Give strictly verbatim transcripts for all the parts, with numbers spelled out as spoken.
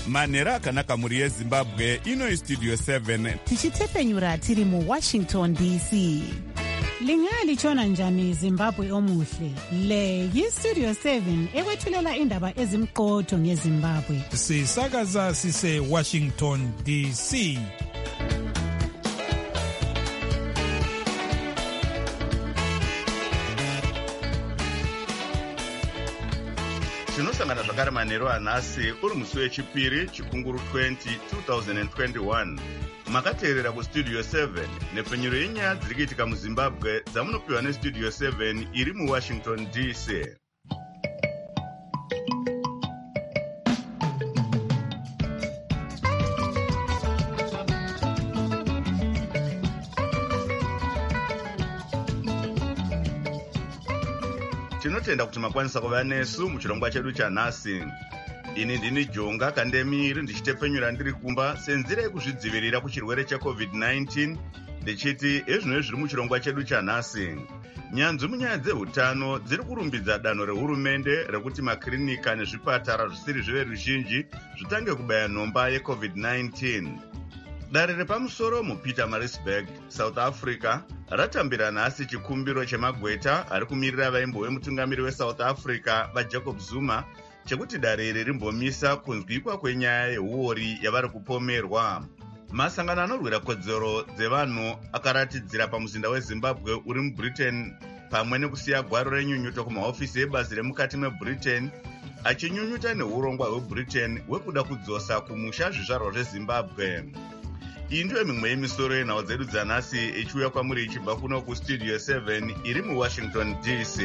manhero akanaka mhuri yezimbabwe. Ino istudio seven tichitepenyura tiri muwashington D C. Lingalitshona njani Zimbabwe omuhle? Le yistudio seven ekwethulela indaba ezimqotho ngeZimbabwe. Sisakaza sise Washington D C. tinosangana zvakare manhero anhasi uri musi wechipiri chikunguru twenty twenty twenty-one. Makateerera kustudio seven nepfenyuro yenyaya dziri kuitika muZimbabwe dzamunopiwa nestudio seven iri muWashington D C. Tinotenda kuti makwanisa kuva nesu muchirongwa chedu chanhasi. Ini ndini Jonga Kandemiri ndichitepenyura ndiri kumba senzira yekuzvidzivirira kuchirwere checovid nineteen ndichiti ezvino zviri muchirongwa chedu chanhasi. Nyanzvi munyaya dzehutano dziri kurumbidza danho rehurumende rekuti makirinika nezvipatara zvisiri zveveruzhinji zvitange kubaya nhomba yecovid nineteen. Dare repamusoro muPietermaritzburg, South Africa ratambira nhasi chikumbiro chemagweta ari kumirira vaimbo vemutungamiri weSouth Africa vaJacob Zuma chekuti dare iri rimbomisa kunzwikwa kwenyaya yeuori yavari kupomerwa. Masangano anorwira kodzero dzevanhu akaratidzira pamuzinda weZimbabwe uri muBritain pamwe nekusiya gwaro renyunyuto kumahofisi ebazi remukati meBritain achinyunyuta neurongwa hweBritain hwekuda kudzosa kumusha zvizvarwa zveZimbabwe. Iyi ndiyo mimwe yemisoro yenhau dzedu dzanhasi ichiuya kwamuri ichibva kuno kustudio seven iri muWashington D C.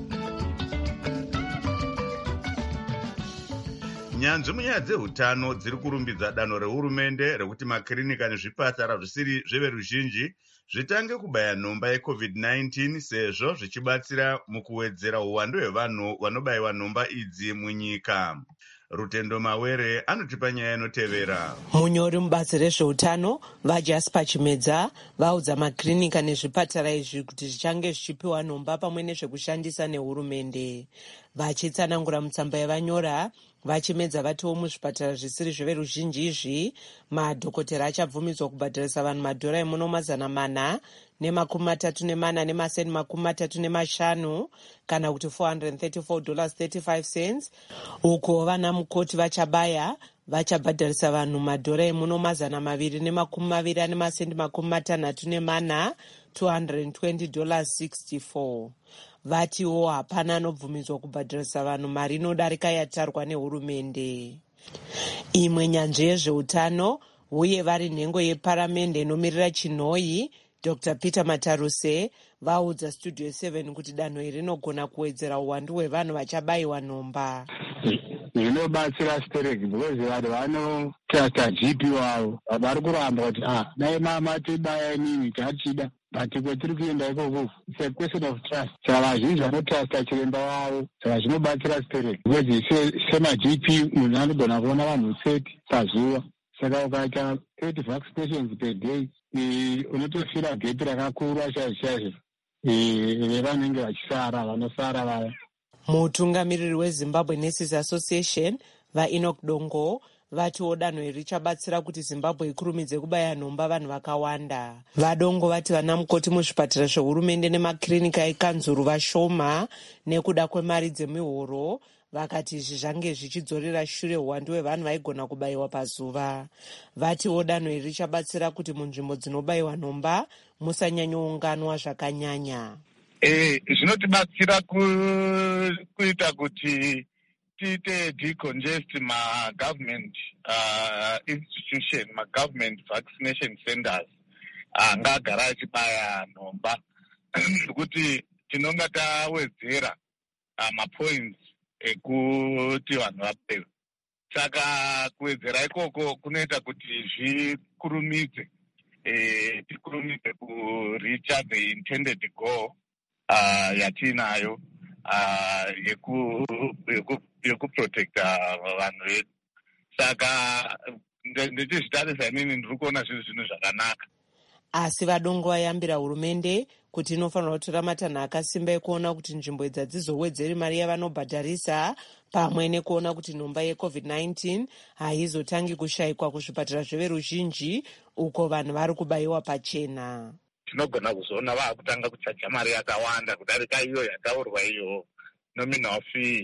Nyanzvi munyaya dzehutano dziri kurumbidza danho rehurumende rekuti makirinika nezvipatara zvisiri zveveruzhinji zvitange kubaya nhomba yecovid nineteen sezvo zvichibatsira mukuwedzera uwandu hwevanhu vanobayiwa nhomba idzi munyika. Rutendo Mawere anotipa nyaya inotevera. Munyori mubazi rezveutano vaJasper Chimedza vaudza makirinika nezvipatara izvi kuti zvichange zvichipiwa nhomba pamwe nezvekushandisa nehurumende. Vachitsanangura mutsamba yavanyora, Vachimedza vatiwo muzvipatara zvisiri zveveruzhinji izvi madhokotera achabvumidzwa kubhadharisa vanhu madhora emuno mazana mana nemakumi matatu nemana nemaseni makumi matatu nemashanu kana kuti four hundred thirty-four dollars thirty-five cents. Uko vana mukoti vachabaya vachabhadharisa vanhu madhora emuno mazana maviri nemakumi maviri nemasendi makumi matanhatu nemana two hundred twenty dollars sixty-four. Vatiwo hapana anobvumidzwa kubhadharisa vanhu mari inodarika yatarwa nehurumende. Imwe nyanzvi yezveutano uye vari nhengo yeparamende inomirira chinhoi Doctor Peter Mataruse vaudza studio seven kuti danho iri rinogona kuwedzera uwandu hwevanhu vachabayiwa nhomba. Zvinobatsira stereki because vanhu vanotrasta G P wavo vari kuramba kuti ah dai mama tibaya nini tatida but kwetiri kuenda ikoko it's a question of trust. Saka vazhinji vanotrasta chiremba wavo saka zvinobatsira stereki because sema-G P munhu anogona kuona vanhu thirty pazuva. Saka ukaita thirty vaccinations per day unotofira geti rakakura chaizvo chaizvo revanenge vachisara vanosara vaya. Mutungamiriri weZimbabwe Nurses Association vaEnoch Dongo vatiwo danho iri richabatsira kuti Zimbabwe ikurumidze kubaya nhomba vanhu vakawanda. Vadongo vati vana mukoti muzvipatara zvehurumende nemakirinika ekanzuru vashoma nekuda kwemari dzemihoro. Vakati izvi zvange zvichidzorera shure uwandu hwevanhu vaigona kubayiwa pazuva. Vatiwo danho iri richabatsira kuti munzvimbo dzinobayiwa nhomba musanyanyounganwa zvakanyanya. Eh, zvinotibatsira kuita kuti tiite decongest ma-government uh, institution, ma-government vaccination centers angagara achibaya nhomba kuti tinonga tawedzera uh, mapoints ekuti vanhu vapewe. Saka kuwedzera ikoko kunoita kuti zvikurumidze eh, tikurumidze kuricha the intended goal uh, yatinayo uh, yeku, yeku, yeku protect vanhu vedu. Saka ndechizvitarisa inini ndiri kuona zvinhu zvinhu zvakanaka. asi vadongo vayambira hurumende kuti inofanira kutora matanho akasimba ekuona kuti nzvimbo idzi hadzizowedzeri mari yavanobhadharisa, pamwe nekuona kuti nhomba yecovid nineteen haizotangi kushayikwa kuzvipatara zveveruzhinji uko vanhu vari kubayiwa pachena. Tinogona kuzoona vaakutanga kuchaja mari yakawanda kudarika iyo yataurwa iyo nominal fee.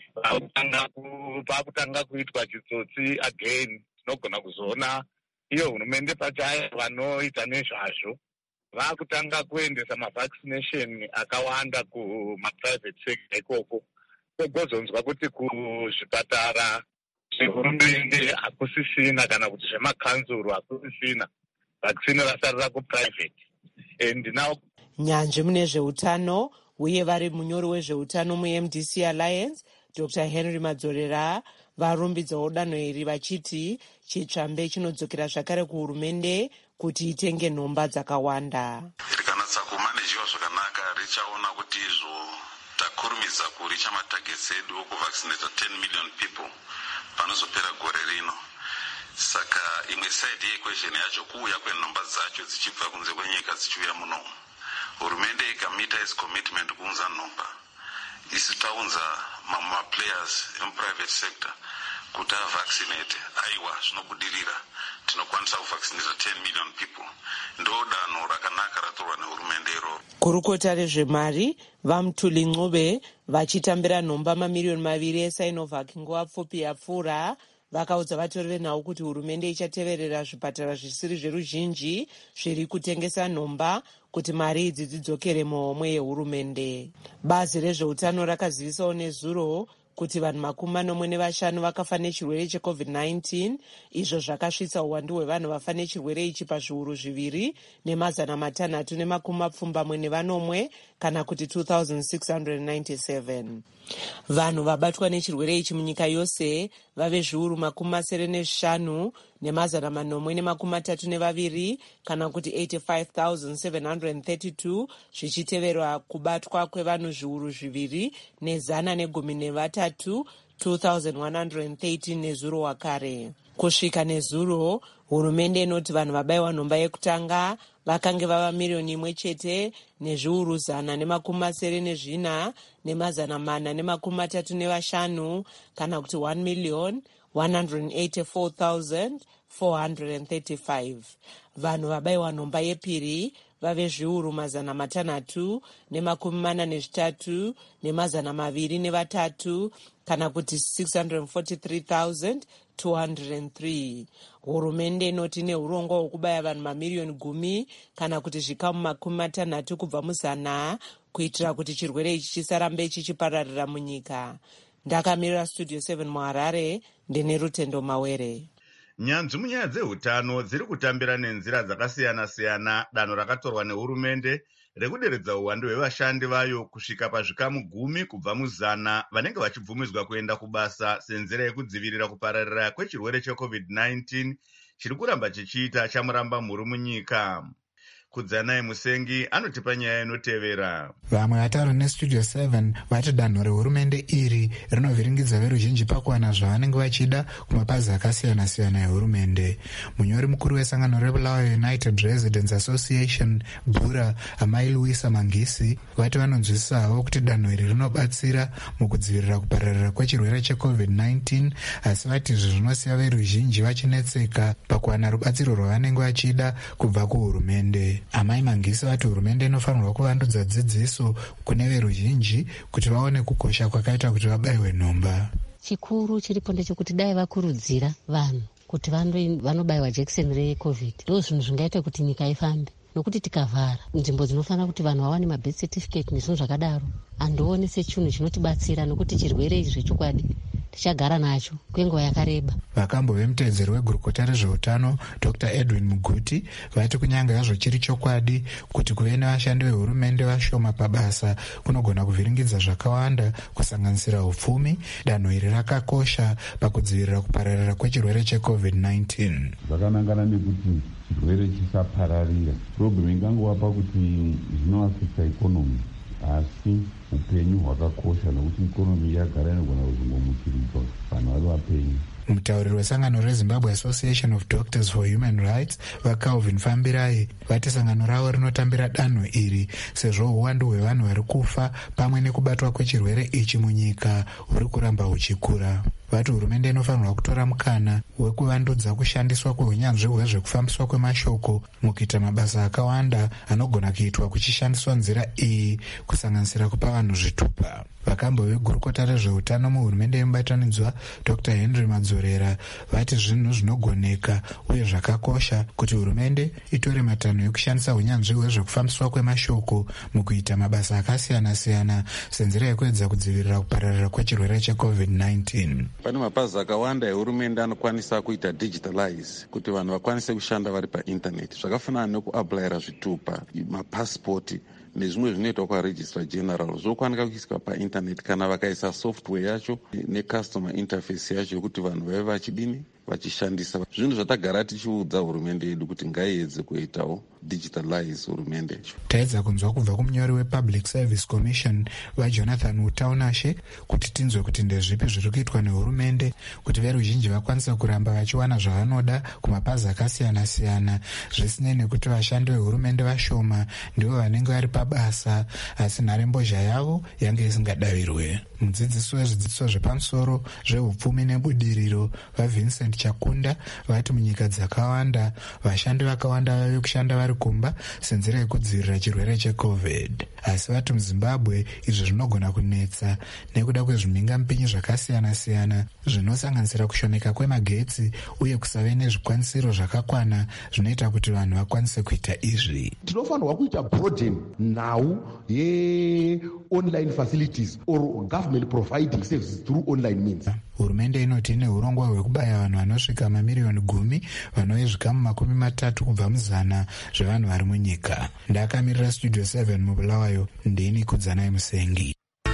Paakutanga kuitwa chitsotsi again. Tinogona kuzoona iyo hurumende pachayo vanoita nezvazvo vaakutanga kuendesa mavaccination akawanda kumaprivate sector ikoko. Kogozonzwa kuti kuzvipatara zvehurumende hakusisina kana kuti zvemakanzuru hakusisina, vaccine vasarira kuprivate. And now nyanzvi mune zveutano uye vari munyori wezveutano muM D C Alliance Doctor Henry Madzorera varumbidzawo danho iri vachiti chitsvambe chinodzokera zvakare kuhurumende kuti itenge nhomba dzakawanda. Rikanatsa kumanejiwa zvakanaka richaona kuti izvo takurumidza kuricha matagets edu okuvaccinata ten million people panozopera gore rino. Saka imwe side yeequation yacho kuuya kwenhomba dzacho dzichibva kunze kwenyika dzichiuya muno. Hurumende ikamita its commitment kuunza nhomba. Isu taunza mama players emuprivate sector kuti avaccinate, aiwa zvinobudirira tinokwanisa kuvaccinata ten million people. Ndodanho rakanaka ratorwa nehurumende iroro. Kurukota rezvemari vaMutuli Ncube vachitambira nhomba mamiliyoni maviri eSinovac nguva pfupi yapfuura vakaudza vatori venhau kuti hurumende ichateverera zvipatara zvisiri zveruzhinji zviri kutengesa nhomba kuti mari idzi dzidzokere muhomwe yehurumende. Bazi rezveutano rakazivisawo nezuro kuti vanhu makumi manomwe nevashanu vakafa nechirwere checovid nineteen, izvo zvakasvitsa uwandu hwevanhu vafa nechirwere ichi pazviuru zviviri nemazana matanhatu nemakumi mapfumbamwe nevanomwe kana kuti two thousand six hundred ninety-seven. Vanhu vabatwa nechirwere ichi munyika yose vave zviuru makumi masere nezvishanu nemazana manomwe nemakumi matatu nevaviri kana kuti eighty-five thousand seven hundred thirty-two, zvichiteverwa kubatwa kwevanhu zviuru zviviri nezana negumi nevatatu two thousand one hundred thirteen nezuro wakare. Kusvika nezuro, hurumende inoti vanhu vabayiwa nhomba yekutanga vakange vava miriyoni imwe chete nezviuru zana nemakumi masere nezvina nemazana mana nemakumi matatu nevashanu kana kuti one million one hundred eighty-four thousand four hundred thirty-five. Vanhu vabayiwa nhomba yepiri vave zviuru mazana matanhatu nemakumi mana nezvitatu nemazana maviri nevatatu kana kuti six hundred forty-three thousand two hundred three. Hurumende inoti neurongwa hwekubaya vanhu mamiriyoni gumi kana kuti zvikamu makumi matanhatu kubva muzana kuitira kuti chirwere ichi chisarambe chichipararira munyika. Ndakamirira Studio seven muHarare, ndine Rutendo Mawere. Nyanzvi munyaya dzeutano dziri kutambira nenzira dzakasiyana-siyana danho rakatorwa nehurumende rekuderedza uwandu hwevashandi vayo kusvika pazvikamu gumi kubva muzana vanenge vachibvumidzwa kuenda kubasa senzira yekudzivirira kupararira kwechirwere checovid nineteen chiri kuramba chichiita chamuramba mhuru munyika. Kudzanai Musengi anotipa nyaya inotevera. Vamwe vataura neStudio seven vati danho rehurumende iri rinovhiringidza veruzhinji pakuwana zvavanenge vachida kumapazi akasiyana-siyana ehurumende. Munyori mukuru wesangano reBulawayo United Residents Association Bura, Amai Luisa Mangisi, vati vanonzwisisawo kuti danho iri rinobatsira mukudzivirira kupararira kwechirwere checovid nineteen, asi vati izvi zvinosiya veruzhinji vachinetseka pakuwana rubatsiro rwavanenge vachida kubva kuhurumende. Amai Mangisi vati hurumende inofanirwa kuvandudza dzidziso kune veruzhinji kuti vaone kukosha kwakaita kuti vabayiwe nhomba. Chikuru chiripo ndechekuti dai vakurudzira vanhu kuti vanobayiwa jekiseni recovid, ndo zvinhu zvingaita kuti nyika ifambe. Nokuti tikavhara nzvimbo dzinofanira kuti vanhu vawane mabirth certificate nezvinhu zvakadaro, handione sechinhu chinotibatsira nokuti chirwere ichi zvechokwadi tichagara nacho kwenguva yakareba. Vakambo vemutedzeri wegurukota rezveutano Doctor Edwin Muguti vati kunyange yazvo chiri chokwadi kuti kuve nevashandi vehurumende vashoma pabasa kunogona kuvhiringidza zvakawanda kusanganisira upfumi, danho iri rakakosha pakudzivirira kupararira kwechirwere checovid nineteen. Zvakanangana nekuti chirwere chisapararira, problem ingangova kuti zvinoafekta ikonomi, asi upenyu hwakakosha nokuti ikonomi yagara inogona kuzongomukirirwa vanhu vari vapenyu. mutauriri wesangano rezimbabwe association of doctors for human rights vacalvin fambirai vati sangano ravo rinotambira danho iri sezvo uwandu hwevanhu vari kufa pamwe nekubatwa kwechirwere ichi munyika huri kuramba huchikura. Vati hurumende inofanirwa kutora mukana wekuvandudza kushandiswa kweunyanzvi hwezvekufambiswa kwemashoko mukuita mabasa akawanda anogona kuitwa kuchishandiswa nzira iyi, kusanganisira kupa vanhu zvitupa. Vakambo vegurukota rezveutano muhurumende yemubatanidzwa Dr Henry Madzorera vati zvinhu zvinogoneka uye zvakakosha kuti hurumende itore matanho ekushandisa unyanzvi hwezvekufambiswa kwemashoko mukuita mabasa akasiyana-siyana senzira yekuedza kudzivirira kupararira kwechirwere checovid nineteen. Pane mapazi akawanda ehurumende anokwanisa kuita digitalize kuti vanhu vakwanise kushanda vari paintaneti, zvakafanana nekuaplayira zvitupa, mapasipoti nezvimwe zvinoitwa kwaregistrar general zvokwanika kuiswa paintaneti kana vakaisa software yacho necustomer interface yacho yokuti vanhu vave vachidini vachishandisa. Zvinhu zvatagara tichiudza hurumende yedu kuti ngaiedze kuitawo digitalize hurumende yacho. Taedza kunzwa kubva kumunyori wepublic service commission vaJonathan Utaunashe kuti tinzwe kuti ndezvipi zviri kuitwa nehurumende kuti veruzhinji vakwanisa kuramba vachiwana zvavanoda kumapazi akasiyana-siyana, zvisinei nekuti vashandi vehurumende vashoma ndivo vanenge vari pabasa asi nharembozha yavo yange isingadavirwe. Mudzidzisi wezvidzidzo zvepamusoro zvehupfumi nebudiriro vaVincent Chakunda vati munyika dzakawanda vashandi vakawanda vave kushanda vari kumba senzira yekudzivirira chirwere checovid, asi vati muZimbabwe izvi zvinogona kunetsa nekuda kwezvimhingamupinyi zvakasiyana-siyana zvinosanganisira kushomeka kwemagetsi uye kusave nezvikwanisiro zvakakwana zvinoita kuti vanhu vakwanise kuita izvi. Tinofanirwa kuita broaden nhau ye-online facilities or government providing services through online means. Hurumende inoti ine urongwa hwekubaya vanhu vanosvika mamiriyoni gumi vanouye zvikamu makumi matatu kubva muzana zvevanhu vari munyika. Ndakamirira studio seven mubulawayo, ndini Kudzanai Musengi.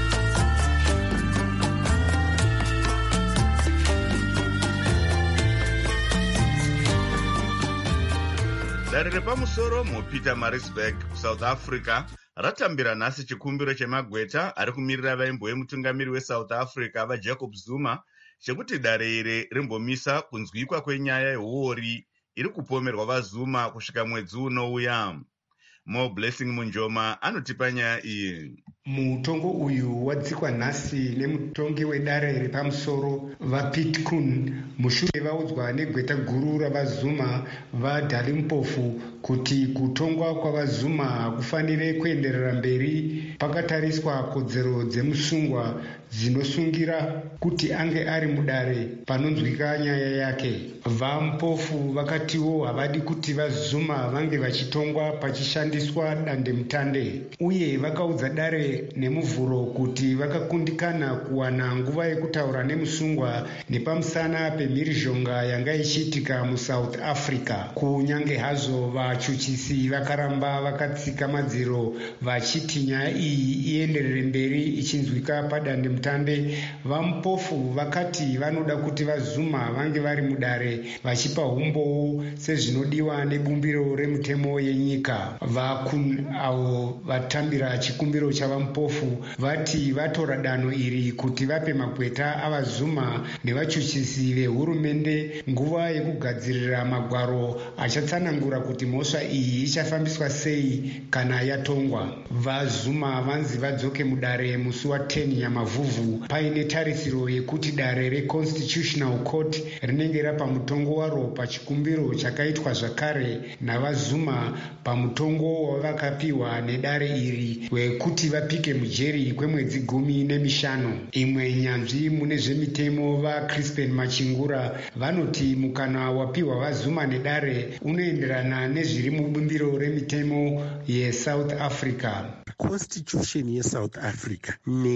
Dare repamusoro muPeter Maritzburg kuSouth Africa ratambira nhasi chikumbiro chemagweta ari kumirira vaimbo vemutungamiri weSouth Africa vaJacob Zuma chekuti dare iri rimbomisa kunzwikwa kwenyaya yehuori iri kupomerwa vaZuma kusvika mwedzi unouya. Mo Blessing Munjoma anotipa nyaya iyi. Mutongo uyu wadzikwa nhasi nemutongi wedare repamusoro vaPitkun mushure vaudzwa negweta guru ravaZuma vaDalimpofu kuti kutongwa kwavaZuma hakufanire kuenderera mberi pakatariswa kodzero dzemusungwa dzinosungira kuti ange ari mudare panonzwika nyaya yake. VaMpofu vakatiwo havadi kuti vaZuma vange vachitongwa pachishandiswa dandemutande uye vakaudza dare nemuvhuro kuti vakakundikana kuwana nguva yekutaura nemusungwa nepamusana pemhirizhonga yanga ichiitika muSouth Africa. Kunyange hazvo vachuchisi vakaramba vakatsika madziro vachiti nyaya iyi ienderere mberi ichinzwika padandemutande, VaMpofu vakati vanoda kuti vaZuma vange vari mudare vachipa umbowo sezvinodiwa nebumbiro remutemo yenyika. VaKun avo vatambira chikumbiro chavaMpofu vati vatora danho iri kuti vape magweta avaZuma nevachuchisi vehurumende nguva yekugadzirira magwaro achatsanangura kuti mhosva iyi ichafambiswa sei kana yatongwa. VaZuma vanzi vadzoke mudare musi wa10 Nyamavhuvhu paine tarisiro yekuti dare reConstitutional Court rinenge rapa mutongo waro pachikumbiro chakaitwa zvakare navaZuma pamutongo wavakapiwa nedare iri wekuti vapike mujeri kwemwedzi gumi nemishanu. Imwe nyanzvi mune zvemitemo vaCrispin Machingura vanoti mukana wapiwa vaZuma nedare unoenderana nezviri mubumbiro remitemo yeSouth Africa. Constitution yeSouth Africa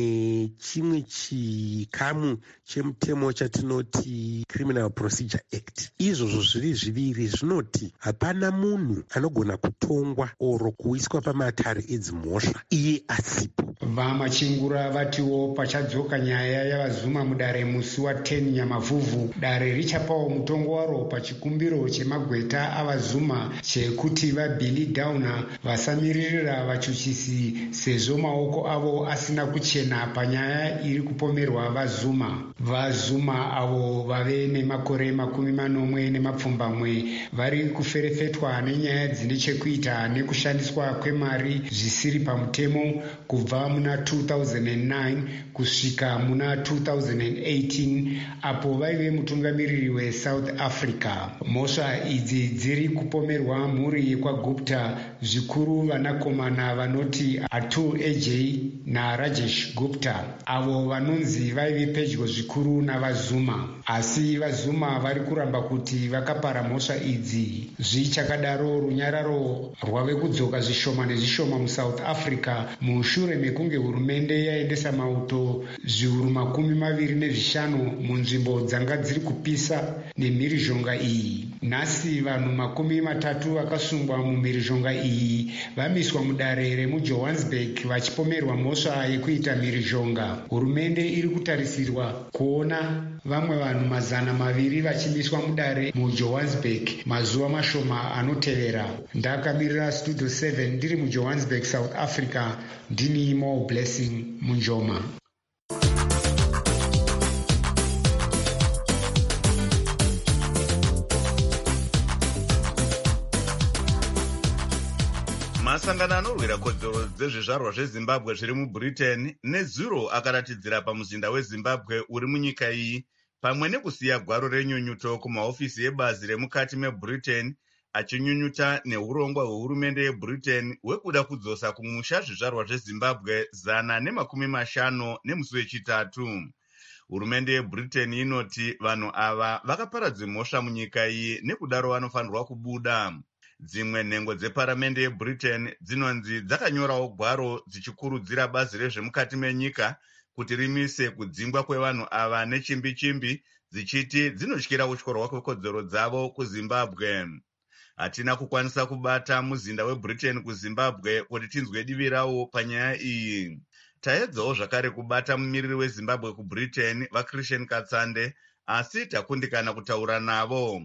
nechimwe chikamu chemutemo chatinoti Criminal Procedure Act, izvozvo zviri zviviri zvinoti hapana munhu anogona kutongwa oro kuiswa pamatare edzimhosva iye asipo. Vamachingura vatiwo pachadzoka nyaya yavazuma mudare musi wa ten Nyamavhuvhu. Dare richapawo mutongo waro pachikumbiro chemagweta avazuma chekuti vaBilly Downer vasamiririra vachuchisi sezvo maoko avo asina kuchena panyaya iri kupomerwa vaZuma. VaZuma avo vave nemakore makumi manomwe nemapfumbamwe vari kuferefetwa nenyaya dzine chekuita nekushandiswa kwemari zvisiri pamutemo kubva muna two thousand nine kusvika muna two thousand eighteen apo vaive mutungamiriri weSouth Africa. Mhosva idzi dziri kupomerwa mhuri yekwaGupta, zvikuru vanakomana vanoti Atul Ajay naRajesh Gupta, avo vanonzi vaive pedyo zvikuru navaZuma. Asi vaZuma vari kuramba kuti vakapara mhosva idzi. Zvichakadaro, runyararo rwave kudzoka zvishoma nezvishoma muSouth Africa mushure mekunge hurumende yaendesa mauto zviuru makumi maviri nezvishanu munzvimbo dzanga dziri kupisa nemhirizhonga iyi. Nhasi vanhu makumi matatu vakasungwa mumhirizhonga iyi vamiswa mudare remuJohannesburg vachipomerwa mhosva yekuita mhirizhonga. Hurumende iri kutarisirwa kuona vamwe vanhu mazana maviri vachimiswa mudare muJohannesburg mazuva mashoma anotevera. Ndakamirira Studio seven ndiri muJohannesburg, South Africa. Ndini Mo Blessing Munjoma. masangano anorwira kodzero dzezvizvarwa zvezimbabwe zviri mubritain nezuro akaratidzira pamuzinda wezimbabwe uri munyika iyi, pamwe nekusiya gwaro renyunyuto kumahofisi ebazi remukati mebritain achinyunyuta neurongwa hwehurumende yebritain hwekuda kudzosa kumusha zvizvarwa zvezimbabwe zana nemakumi mashanu nemusi wechitatu. Hurumende yebritain inoti vanhu ava vakaparadza mhosva munyika iyi nekudaro vanofanirwa kubuda. Dzimwe nhengo dzeparamende yebritain dzinonzi dzakanyorawo gwaro dzichikurudzira bazi rezvemukati menyika kuti rimise kudzingwa kwevanhu ava nechimbi chimbi, dzichiti dzinotyira kutyorwa kwekodzero dzavo kuzimbabwe. Hatina kukwanisa kubata muzinda webritain kuzimbabwe kuti tinzwe divi rawo panyaya iyi. Taedzawo zvakare kubata mumiriri wezimbabwe kubritain vaChristian Katsande, asi takundikana kutaura navo.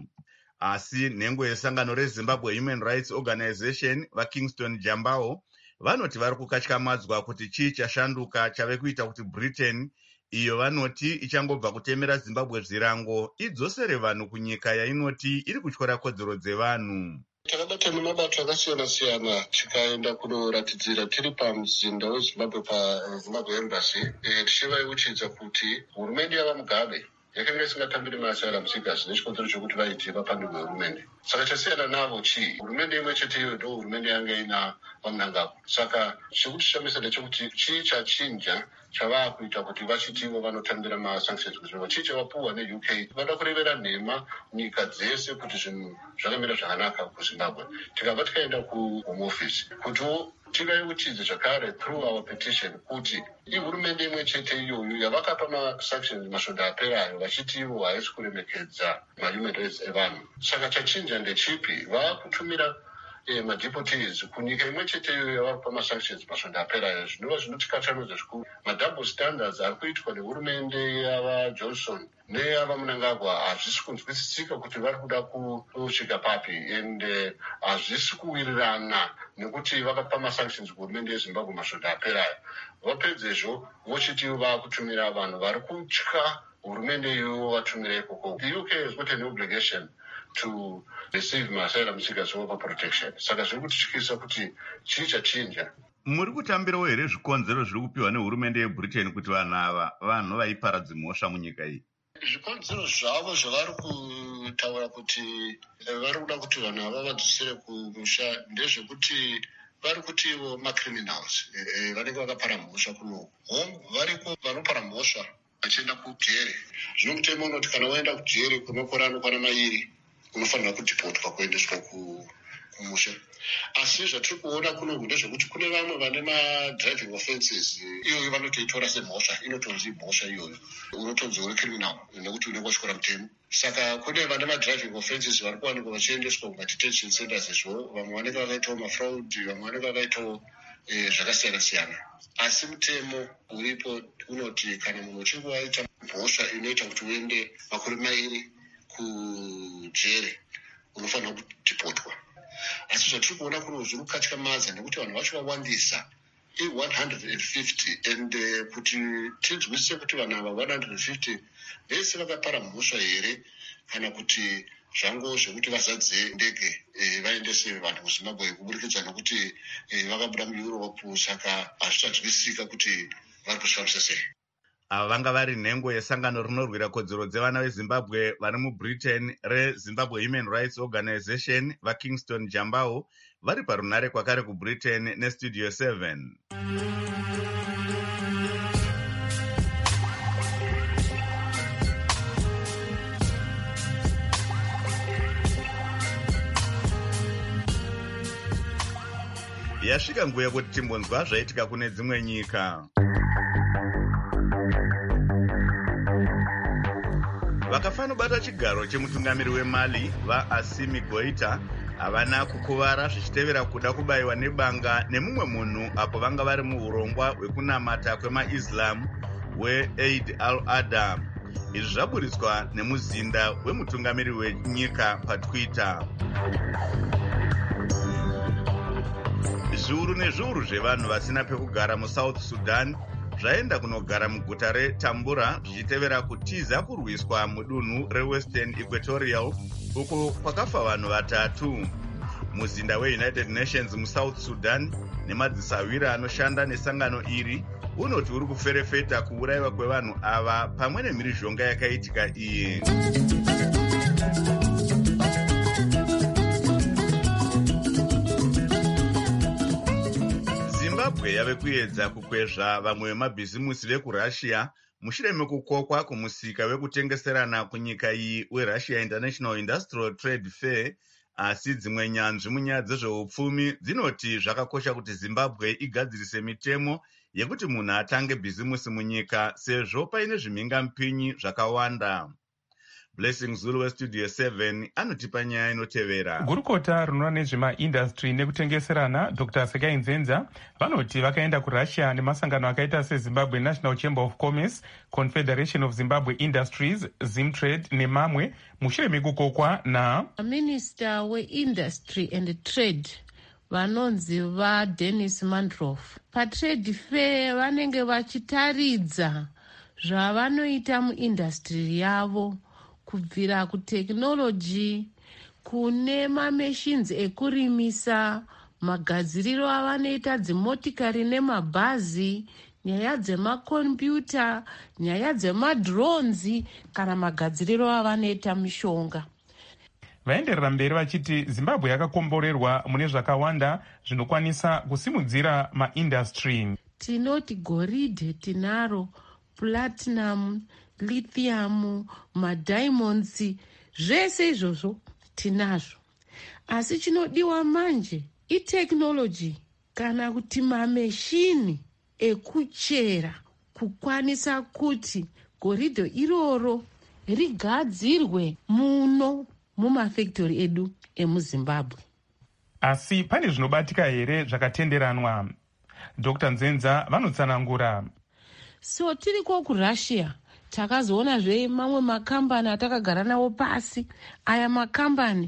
Asi nhengo yesangano reZimbabwe Human Rights Organization vaKingston Jambao vanoti vari kukatyamadzwa kuti chii chashanduka chave kuita kuti Britain, iyo vanoti ichangobva kutemera Zimbabwe zvirango, idzosere vanhu kunyika yainoti iri kutyora kodzero dzevanhu. Takabata nemabato akasiyana-siyana tikaenda kunoratidzira tiri pamuzinda weZimbabwe paZimbabwe Embassy tichivaiuchidza kuti hurumende yava Mugabe yakanga isingatambiri masara musikazi nechikonzero chokuti vaiti vapandirwe hurumende. Saka chasiyana navo chii? Hurumende imwe chete iyo ndo hurumende yanga ina vamunangagwa. Saka chikutishamisa ndechekuti chii chachinja chava kuita kuti vachitivo vanotambira masanctions kuzvinova chii chavapuwa neU K vada kurevera nhema nyika dzese kuti zvinhu zvakamira zvakanaka kuZimbabwe. Tikabva tikaenda kuHome Office kutiwo tivaiuchidze zvakare through our petition kuti ihurumende imwe chete iyoyo yavakapa masanctions masvondo aperayo vachitivo haisi kuremekedza mahuman rights evanhu. Saka chachinja ndechipi? Vakutumira eh, madeputees kunyika imwe chete iyoyo yavapa masanctions masvondo aperayo, zvinova zvinotikatamudza zvikuru. Madouble standards ari kuitwa nehurumende yavaJohnson neyava Munangagwa hazvisi kunzwisisika kuti vari kuda kusvika papi, ende hazvisi kuwirirana nekuti vakapa masanctions kuhurumende yeZimbabwe masvondo aperayo. Vapedzezvo vochiti vakutumira vanhu vari kutya hurumende iyoyo vatumira ikoko. The U K has got an obligation to receive asylum seekers for protection. Saka zviri kutityisa kuti chii chachinja. Muri kutambirawo here zvikonzero zviri kupiwa nehurumende yebritain kuti vanhu ava vanhu vaiparadza mhosva munyika iyi? Zvikonzero zvavo zvavari kutaura kuti vari kuda kuti vanhu ava vadzosere kumusha ndezvekuti vari kutivo macriminals vanenge vakapara mhosva kuno home, variko vanopara mhosva vachienda kujere. Zvino mutemo unoti kana waenda kujere kwemakore anokwana mairi unofanira kudhipotwa kuendeswa kumusha. Asi zvatiri kuona kuno ndezvekuti kune vamwe vane madriving offences iyoyo vanotoitora semhosva, inotonzi mhosva iyoyo, unotonzi uri criminal nekuti unenge wachikora mutemo. Saka kune vane madriving offences vari kuwanikwa vachiendeswa kumadetention centers izvo, vamwe vanenge vakaitawo mafraud, vamwe vanenge vakaitawo e, zvakasiyana-siyana. Asi mutemo uripo unoti kana munhu uchinge waita mhosva inoita kuti uende makore mairi kujere unofanira kudhipotwa. Asi zvatiri kuona kuno zviri kukatyamadza nekuti vanhu vacho vawandisa i one hundred fifty and uh, kuti tinzwisise kuti vanhu ava one hundred fifty vese vakapara mhosva here kana kuti zvango zvekuti vazadze ndege e, vaendese vanhu kuZimbabwe kuburikidza nokuti e, vakabuda muEurope saka hazvichazwisisika kuti vari kuzvifambisa sei. Ava vanga vari nhengo yesangano rinorwira kodzero dzevana veZimbabwe vari muBritain reZimbabwe Human Rights Organization vaKingston Jambao vari parunare kwakare kuBritain neStudio seven. Yasvika nguva yekuti timbonzwa zvaitika kune dzimwe nyika. Vakafanobata chigaro chemutungamiri weMali vaAssimi Goita havana kukuvara zvichitevera kuda kubayiwa nebanga nemumwe munhu apo vanga vari muurongwa hwekunamata kwemaIslam hweEid al-Adha. Izvi zvaburitswa nemuzinda wemutungamiri wenyika paTwitter. Zviuru nezviuru zvevanhu vasina pekugara muSouth Sudan zvaenda kunogara muguta reTambura zvichitevera kutiza kurwiswa mudunhu reWestern Equatorial uko kwakafa vanhu vatatu. Muzinda weUnited Nations muSouth Sudan nemadzisawira anoshanda nesangano iri unoti uri kuferefeta kuurayiwa kwevanhu ava pamwe nemhirizhonga yakaitika iyi. Zimbabwe yave kuedza kukwezva vamwe vemabhizimusi vekuRussia mushure mekukokwa kumusika wekutengeserana kunyika iyi weRussia International Industrial Trade Fair, asi dzimwe nyanzvi munyaya dzezveupfumi dzinoti zvakakosha kuti Zimbabwe igadzirise mitemo yekuti munhu atange bhizimusi munyika sezvo paine zvimhingamupinyi zvakawanda. Blessing Zulu weStudio seven anotipa nyaya inotevera. Gurukota rinoona nezvemaindastry nekutengeserana Doctor Sekai Nzenza vanoti vakaenda kuRussia nemasangano akaita seZimbabwe National Chamber of Commerce, Confederation of Zimbabwe Industries, Zimtrade nemamwe mushure mekukokwa na Minister weIndustry and Trade vanonzi vaDennis Mandrof. PaTrade Fair vanenge vachitaridza zvavanoita muindastry yavo kubvira kutekinoloji kune mameshins ekurimisa, magadziriro avanoita dzimotikari nemabhazi, nyaya dzemakombiyuta, nyaya dzemadrones kana magadziriro avanoita mishonga. Vaenderera mberi vachiti Zimbabwe yakakomborerwa mune zvakawanda zvinokwanisa kusimudzira maindastry. Tinoti goridhe tinaro, platinum, lithium, madiamonds, zvese izvozvo tinazvo. Asi chinodiwa manje iteknoloji kana kuti mameshini ekuchera kukwanisa kuti goridhe iroro rigadzirwe muno mumafactory edu emuZimbabwe. Asi pane zvinobatika here zvakatenderanwa? Doctor Nzenza vanotsanangura. So tiriko kuRussia takazoonazve mamwe makambani atakagara nawo pasi. Aya makambani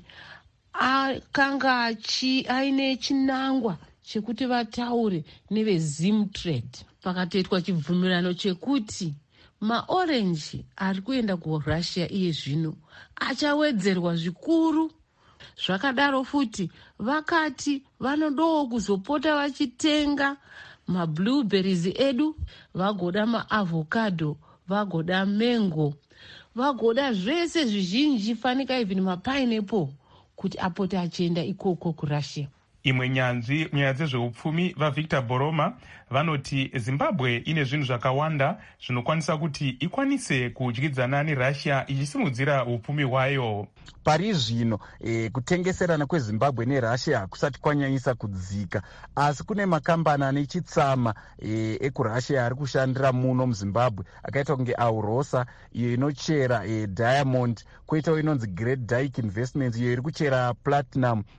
akanga aine chinangwa chekuti vataure neveZimtrade. Pakatoitwa chibvumirano chekuti maorenji ari kuenda kuRussia iye zvino achawedzerwa zvikuru. Zvakadaro futi vakati vanodowo kuzopota vachitenga mablueberries edu, vagoda maavocado, vagoda mango, vagoda zvese zvizhinji, fanika even mapineapple, kuti apote achienda ikoko kuRussia. Imwe nyanzvi munyaya dzezveupfumi vaVictor Boroma vanoti Zimbabwe ine zvinhu zvakawanda zvinokwanisa kuti ikwanise kudyidzana neRussia ichisimudzira upfumi hwayo. Pari zvino e, kutengeserana kweZimbabwe neRussia kusati kwanyanyisa kudzika, asi kune makambani ane chitsama e, ekuRussia ari kushandira muno muZimbabwe akaita kunge Aurosa iyo inochera e, diamond, kwoitawo inonzi Great Dyke Investments iyo iri kuchera platinum,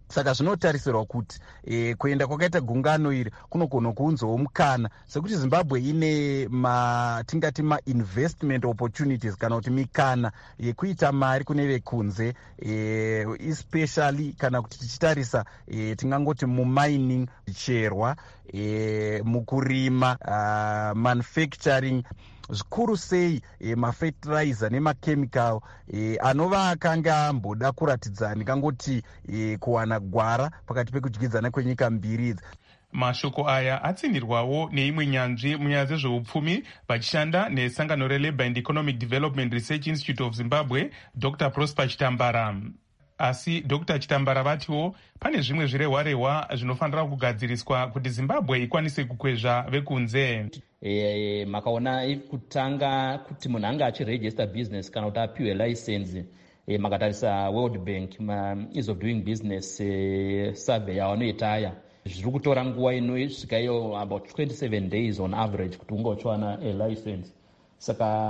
saka zvinotarisirwa kuti e, kuenda kwakaita gungano iri kunogona kuunzawo mukana sekuti zimbabwe ine ma tingati mainvestment opportunities kana kuti mikana yekuita mari kune vekunze e, especially kana kuti tichitarisa e, tingangoti mumining cherwa e, mukurima uh, manufacturing zvikuru sei e, mafertilizer nemachemical e, anova akanga amboda kuratidza ndingangoti e, kuwana gwara pakati pekudyidzana kwenyika mbiri idzi. Mashoko aya atsindirwawo neimwe nyanzvi munyaya dzezveupfumi vachishanda nesangano reLabour and Economic Development Research Institute of Zimbabwe, Doctor Prosper Chitambara. Asi Doctor Chitambara vatiwo pane zvimwe zvirehwa-rehwa zvinofanira kugadziriswa kuti Zimbabwe ikwanise kukwezva vekunze. E, makaona kutanga kuti munhu anga achiregister business kana kuti apiwe license e, makatarisa World Bank ma ease of doing business e, survey yavanoita aya zviri kutora nguva inosvika iyo about twenty-seven days on average kuti unge uchiwana a license. Saka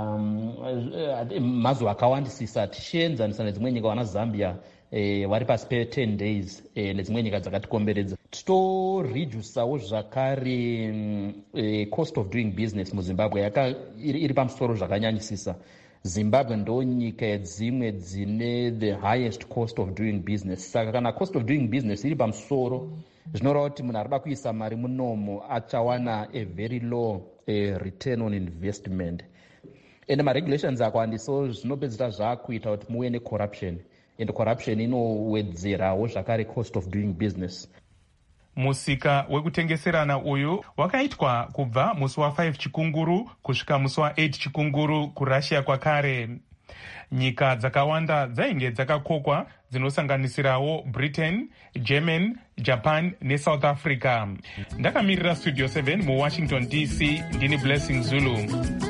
um, mazuva akawandisisa tichienzanisa nedzimwe nyika wana Zambia e, vari pasi pe ten days e, nedzimwe nyika dzakatikomberedza. Titoredusawo zvakare um, e, cost of doing business muZimbabwe yaka iri, iri pamusoro zvakanyanyisisa. Zimbabwe ndo nyika yedzimwe dzine the highest cost of doing business. Saka kana cost of doing business iri pamusoro zvinoreva kuti munhu arida kuisa mari munomo achawana a very low a return on investment. And maregulations akwandiso zvinopedzera zvakuita kuti muwe necorruption, and corruption inowedzerawo zvakare cost of doing business. Musika wekutengeserana uyu wakaitwa kubva musi wa five chikunguru kusvika musi wa eight chikunguru kuRussia kwakare. Nyika dzakawanda dzainge dzakakokwa dzinosanganisirawo Britain, Germany, Japan neSouth Africa. Ndakamirira Studio seven muWashington D C, ndini Blessing Zulu.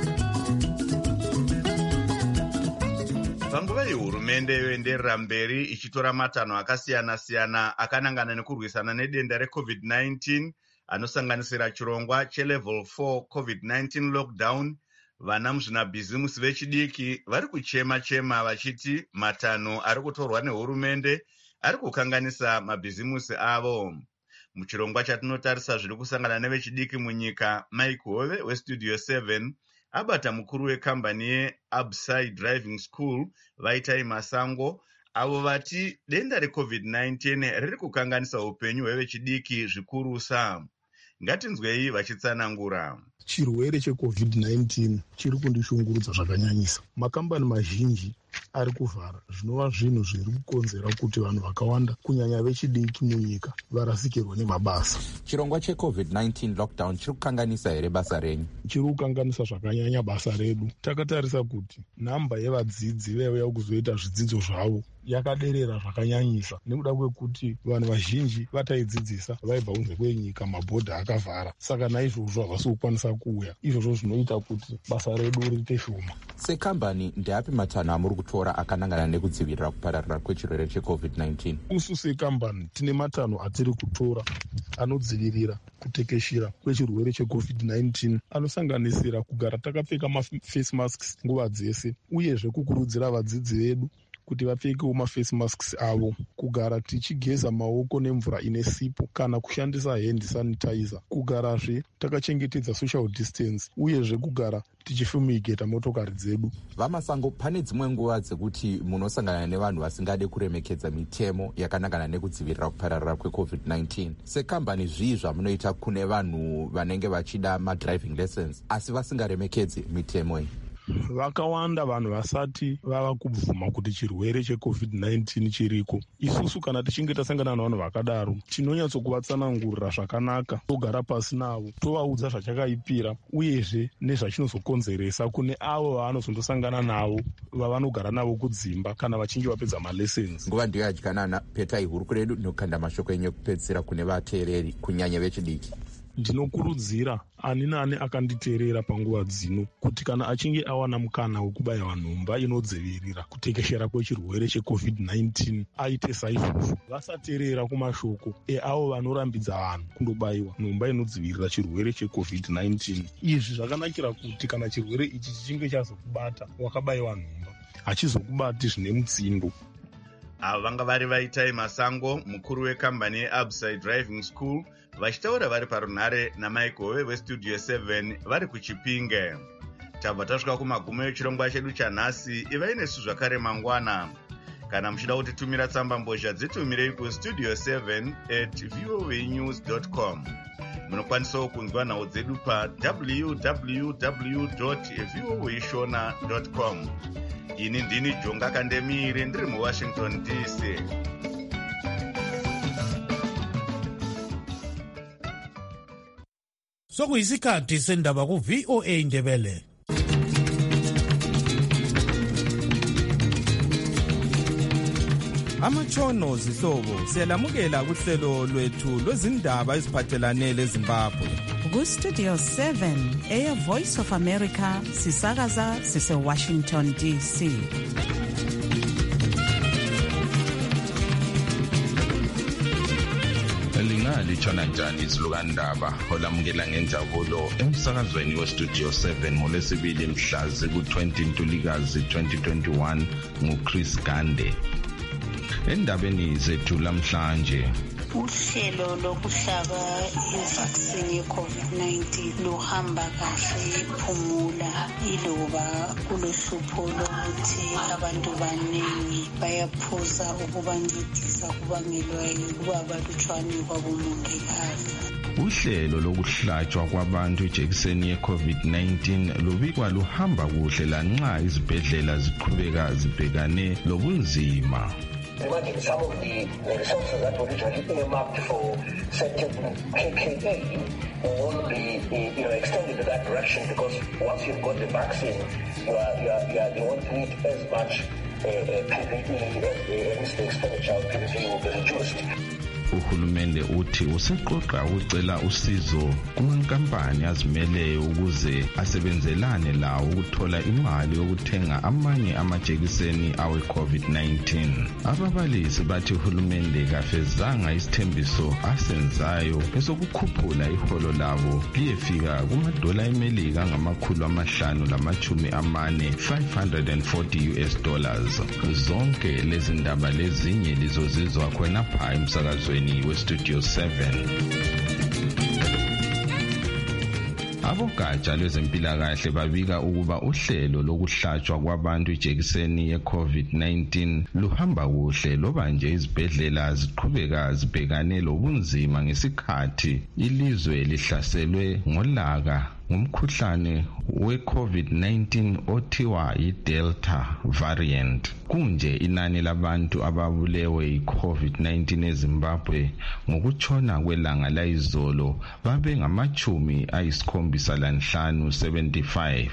Panguva yehurumende yoenderera mberi ichitora matanho akasiyana-siyana akanangana nekurwisana nedenda reCovid nineteen anosanganisira chirongwa chelevel four COVID nineteen lockdown, vana muzvinabhizimusi vechidiki vari kuchema-chema vachiti matanho ari kutorwa nehurumende ari kukanganisa mabhizimusi avo. Muchirongwa chatinotarisa zviri kusangana nevechidiki munyika, Mike Hove weStudio seven abata mukuru wekambani yeAbsai Driving School Vaitai Masango, avo vati denda reCovid nineteen riri kukanganisa upenyu hwevechidiki zvikurusa. Ngatinzwei vachitsanangura. Chirwere cheCovid nineteen chiri kundishungurudza zvakanyanyisa. Makambani mazhinji ari kuvhara, zvinova zvinhu zviri kukonzera kuti vanhu vakawanda kunyanya vechidiki munyika varasikirwa nemabasa. Chirongwa cheCovid nineteen lockdown chiri kukanganisa here basa renyu? Chiri kukanganisa zvakanyanya basa redu. Takatarisa kuti nhamba yevadzidzi vauya kuzoita zvidzidzo zvavo yakaderera zvakanyanyisa nekuda kwekuti vanhu vazhinji vataidzidzisa vaibva kunze kwenyika, mabhodha akavhara. Saka naizvozvo havasi kukwanisa kuuya. Izvozvo zvinoita kuti basa redu riite shoma. Sekambani, ndeapi matanho amuri kutora akanangana nekudzivirira kupararira kwechirwere cheCovid nineteen? Usu sekambani tine matanho atiri kutora anodzivirira kutekeshera kwechirwere cheCovid nineteen, anosanganisira kugara takapfeka maface masks nguva dzese, uyezve kukurudzira vadzidzi vedu kuti vapfekewo maface masks avo, kugara tichigeza maoko nemvura ine sipo kana kushandisa hand sanitizer, kugarazve takachengetedza social distance, uyezve kugara tichifumigeta motokari dzedu. Vamasango, pane dzimwe nguva dzekuti munosangana nevanhu vasingade kuremekedza mitemo yakanangana nekudzivirira kupararira kweCovid nineteen. Sekambani, zvii zvamunoita kune vanhu vanenge vachida madriving lessons asi vasingaremekedzi mitemo iyi? Vakawanda vanhu vasati vava kubvuma kuti chirwere cheCovid nineteen chiriko. Isusu kana tichinge tasangana navanhu vakadaro, tinonyatsokuvatsanangurira zvakanaka, togara pasi navo, tovaudza zvachakaipira, uyezve nezvachinozokonzeresa kune avo vavanozondosangana navo vavanogara navo kudzimba kana vachinge vapedza malessons. Nguva ndiyo yadyanana. Petai hurukuro redu nokanda mashoko enyu ekupedzisira kune vateereri kunyanya vechidiki. Ndinokurudzira ani nani akanditeerera panguva dzino kuti kana achinge awana mukana wekubayiwa nhumba inodzivirira kutekeshera kwechirwere cheCovid nineteen aite saizvozvo. Vasateerera kumashoko eavo vanorambidza vanhu kundobayiwa nhumba inodzivirira chirwere cheCovid nineteen. Izvi zvakanakira kuti kana chirwere ichi chichinge chazokubata wakabayiwa nhumba, hachizokubati zvine mutsindo. ava vanga vari vaitai Masango, mukuru wekambani yeAbside Driving School, vachitaura vari parunhare namaikove westudio seven vari kuChipinge. Tabva tasvika kumagumo echirongwa chedu chanhasi. Ivai nesu zvakare mangwana. Kana muchida kutitumira tsamba mbozha dzitumirei kustudio seven at voanews dot com. Munokwanisawo kunzwa nhau dzedu pa w w w dot voashona dot com. Ini ndini Jonga Kandemire ndiri muWashington D C. Sokuyisikhathi sendaba ku V O A Ndebele. Amatshono zihlobo siyalamukela kuhlelo lwethu lwezindaba eziphathelane leZimbabwe. Ku-Studio seven, Air Voice of America, sisakaza sise-Washington D C. Lingalitshona njani izilukandaba olamukela ngenjabulo emsakazweni weStudio seven ngolwesibili mhla ziku-twenty Ntulikazi twenty twenty-one nguChris Gande. Endabeni zethu lamhlanje, uhlelo lokuhlaba ivaccine ye-COVID nineteen luhamba kahle, iphumula iloba kulohlupho lokuthi abantu baningi bayaphuza ukubancedisa kubangelwa ukuba balutshwane kwabomongikazi. uhlelo lokuhlatshwa kwabantu ijekiseni ye-COVID nineteen lubikwa luhamba kuhle lanxa izibhedlela ziqhubeka zibhekane lobunzima. Imagine some of the, the resources that were originally earmarked for certain K K A won't be you know, extended to that direction, because once you've got the vaccine, you, are, you, are, you, are, you won't need as much uh, uh, P P E, uh, uh, the expenditure of P P E will be reduced. Uhulumende uthi useqoqa ukucela usizo kumankampani azimeleyo ukuze asebenzelane lawo ukuthola imali yokuthenga amanye amajekiseni awe-COVID nineteen. Ababalisi bathi uhulumende kafezanga isithembiso asenzayo esokukhuphula iholo labo liyefika kumadola emelika angamakhulu amahlanu lamachumi amane, five hundred forty U S dollars. Zonke lezi ndaba lezinye lizozizwa khonapha emsakazweni weStudio seven. Abogatsha lwezempilakahle babika ukuba uhlelo lokuhlatshwa kwabantu ijekiseni ye-COVID nineteen luhamba kuhle loba nje izibhedlela ziqhubeka zibhekane lobunzima ngesikhathi ilizwe lihlaselwe ngolaka ngumkhuhlane we-COVID nineteen othiwa yi-Delta variant. Kunje inani labantu ababulewe yi-COVID nineteen eZimbabwe ngokutshona kwelanga layizolo babe ngamachumi ayisikhombisa lanhlanu, seventy-five.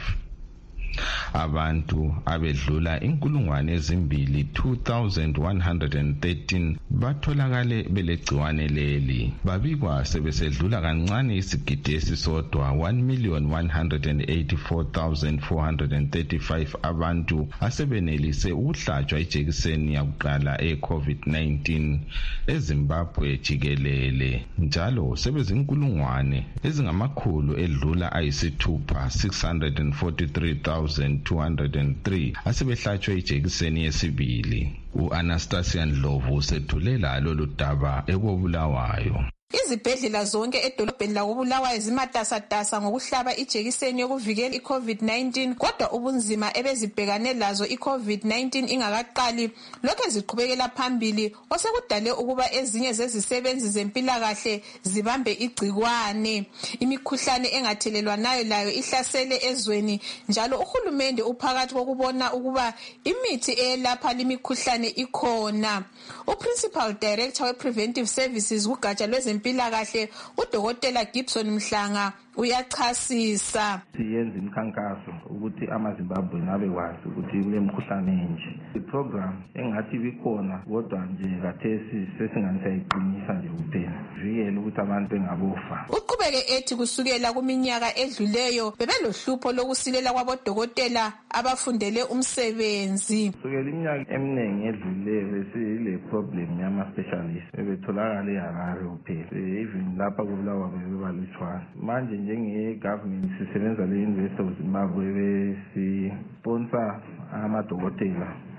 Abantu abedlula inkulungwane ezimbili, two thousand one hundred thirteen, batholakale belegciwane leli. Babikwa sebesedlula kancane isigidi esisodwa, one million one hundred eighty-four thousand four hundred thirty-five abantu asebenelise ukuhlatshwa ijekiseni yakuqala e-COVID nineteen eZimbabwe jikelele. Njalo sebezinkulungwane ezingamakhulu edlula ayisithupha, six hundred forty-three thousand two hundred three asebehlatshwe ijekiseni yesibili. U-Anastasia Ndlovu sethulela lolu daba ekobulawayo. Izibhedlela zonke edolobheni lakobulawayo zimatasatasa ngokuhlaba ijekiseni yokuvikela i-COVID nineteen, kodwa ubunzima ebezibhekane lazo i-COVID nineteen ingakaqali lokho ziqhubekela phambili osekudale ukuba ezinye zezisebenzi zempilakahle zibambe igcikwane. Imikhuhlane engathelelwanayo layo ihlasele ezweni, njalo uhulumende uphakathi kokubona ukuba imithi eyelapha limikhuhlane ikhona. U-Principal Director we-Preventive Services kugatsha lwezempilakahle uDokotela Gibson Mhlanga uyachasisa. Siyenza imikhankaso ukuthi amaZimbabwe nabe kwazi ukuthi kunemikhuhlane enje. I-program engathi bikhona kodwa nje kathesi sesingani siyayiqinisa nje kuphela. Vikele ukuthi abantu bengabofa. Uqhubeke ethi kusukela kuminyaka edluleyo bebelohlupho lokusilela kwabodokotela abafundele umsebenzi. Kusukela iminyaka eminingi edluleyo besile problem yama specialist bebetholakala eHarare kuphela. Even lapha kubulawa bebalutshwana. Manje njenge-government sisebenza le University of Zimbabwe besisponsor amadokotela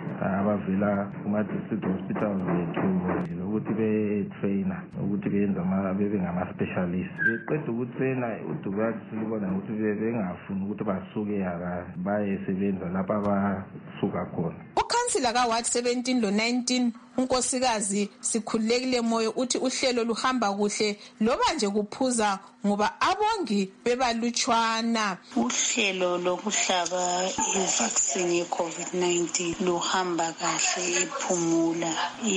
abavela kuma-district hospitals bethu ukuthi be-trainer ukuthi benza bebe ngama-specialist. Beqeda ukutraina uDukathi silibona ukuthi bebengafuni ukuthi basuke yaka bayesebenza lapho abasuka khona. Ukhansila ka-Ward seventeen lo nineteen unkosikazi Sikhululekile Moyo uthi uhlelo luhamba kuhle loba nje kuphuza ngoba abongi bebalutshwana. Uhlelo lokuhlaba i-vaccine ye-COVID nineteen luhamba kahle ephumula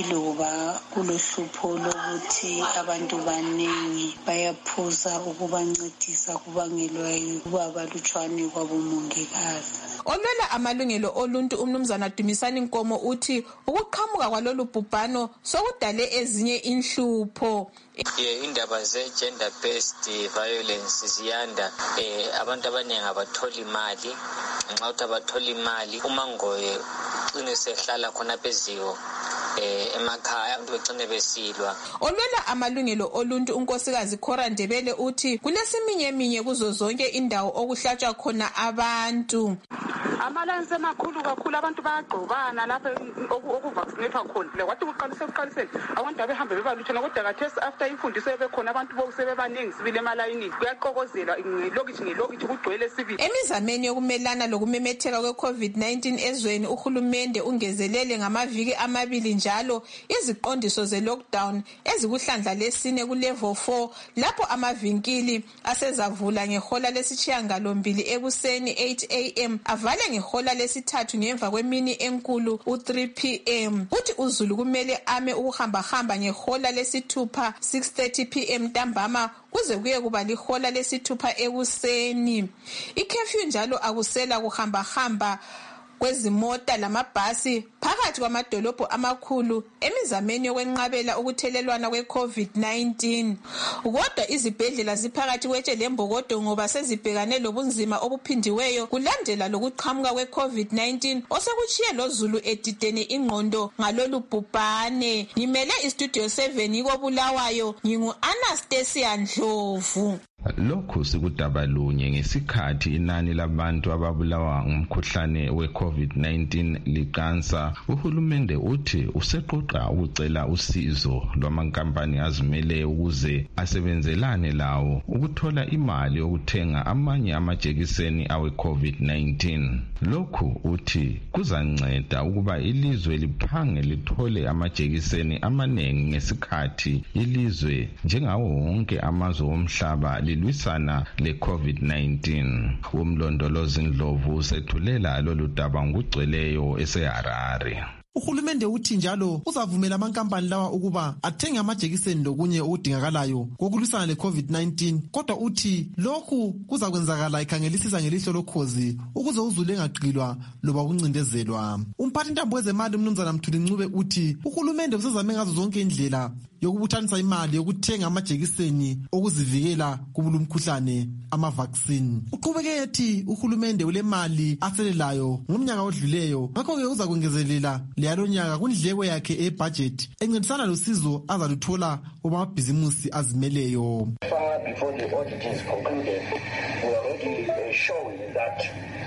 iloba kulohlupho lokuthi abantu baningi bayaphuza ukubancedisa kubangelwa ukuba balutshwane kwabomongikazi. Olwela amalungelo oluntu umnumzana Dumisani Nkomo uthi ukuqhamuka kwalolu bhubhano sokudale ezinye inhlupho. Yeah, indaba ze-gender based violence ziyanda. Eh, abantu abaningi abatholi imali nxa ukuthi abatholi imali uma ngoye ugcine sehlala khona pheziko eh emakhaya abantu begcine besilwa. Olwela amalungelo oluntu unkosikazi Khora Ndebele uthi kulesiminye minye kuzo zonke indawo okuhlatshwa khona abantu. Amalansi emakhulu kakhulu abantu bayagqobana lapha okuvaccinatwa khona. Kwathi kuqalise kuqaliseni abantu abehambe bebalutshana kodwa kathesi after imfundiso bekhona abantu bokusebebaningi sibile emalayini kuyaqokozela ngelokithi ngelokithi kugcwele sibili. Emizameni yokumelana lokumemetheka kwe-COVID nineteen ezweni uhulumende ungezelele ngamaviki amabili njalo iziqondiso ze-lockdown ezikuhlandla lesine ku-level four lapho amavinkili asezavula ngehola lesitshiyangalombili ekuseni eight a m avale ngehola lesithathu ngemva kwemini enkulu u-three p m uthi uzulu kumele ame ukuhambahamba ngehola lesithupha six thirty p m ntambama kuze kuye kuba lihola lesithupha ekuseni. Ikhefyu njalo akusela kuhambahamba kwezimota lamabhasi phakathi kwamadolobho amakhulu emizameni yokwenqabela ukuthelelwana kwe-COVID nineteen. Kodwa izibhedlela ziphakathi kwetshe lembokodo ngoba sezibhekane lobunzima obuphindiweyo kulandela lokuqhamuka kwe-COVID nineteen osekutshiye lozulu edidene ingqondo ngalolu bhubhane. Ngimele istudio seven ikobulawayo ngingu-Anastasia Ndlovu. Lokhu sikudaba lunye ngesikhathi inani labantu ababulawa ngumkhuhlane we-COVID nineteen liqansa. Uhulumende uthi useqoqa ukucela usizo lwamankampani azimele ukuze asebenzelane lawo ukuthola imali yokuthenga amanye amajekiseni awe-COVID nineteen. Lokhu uthi kuzanceda ukuba ilizwe liphange lithole amajekiseni amaningi ngesikhathi ilizwe njengawo wonke amazwe omhlaba lilwisana le-COVID nineteen. Umlondolozi Ndlovu usethulela lolu daba ngokugcweleyo eseHarare. Uhulumende uthi njalo uzavumela amankampani lawa ukuba athenge amajekiseni lokunye okudingakalayo kokulwisana le-COVID nineteen, kodwa uthi lokhu kuzakwenzakala ikhangelisisa ngelihlo lokhozi ukuze uzulu engaqilwa loba ukuncindezelwa. Umphathi ntambo wezemali umnumzana Mthuli Ncube uthi uhulumende usezame ngazo zonke indlela yokubuthanisa imali yokuthenga amajekiseni okuzivikela kubulumkhuhlane ama-vaccine. Uqhubeke ethi uhulumende ulemali aselelayo ngomnyaka odluleyo ngakho-ke uzakwengezelela leyalo nyaka kundleko yakhe ebudget encedisana losizo azaluthola obamabhizimusi azimeleyo. Before the audit is concluded, we are already showing that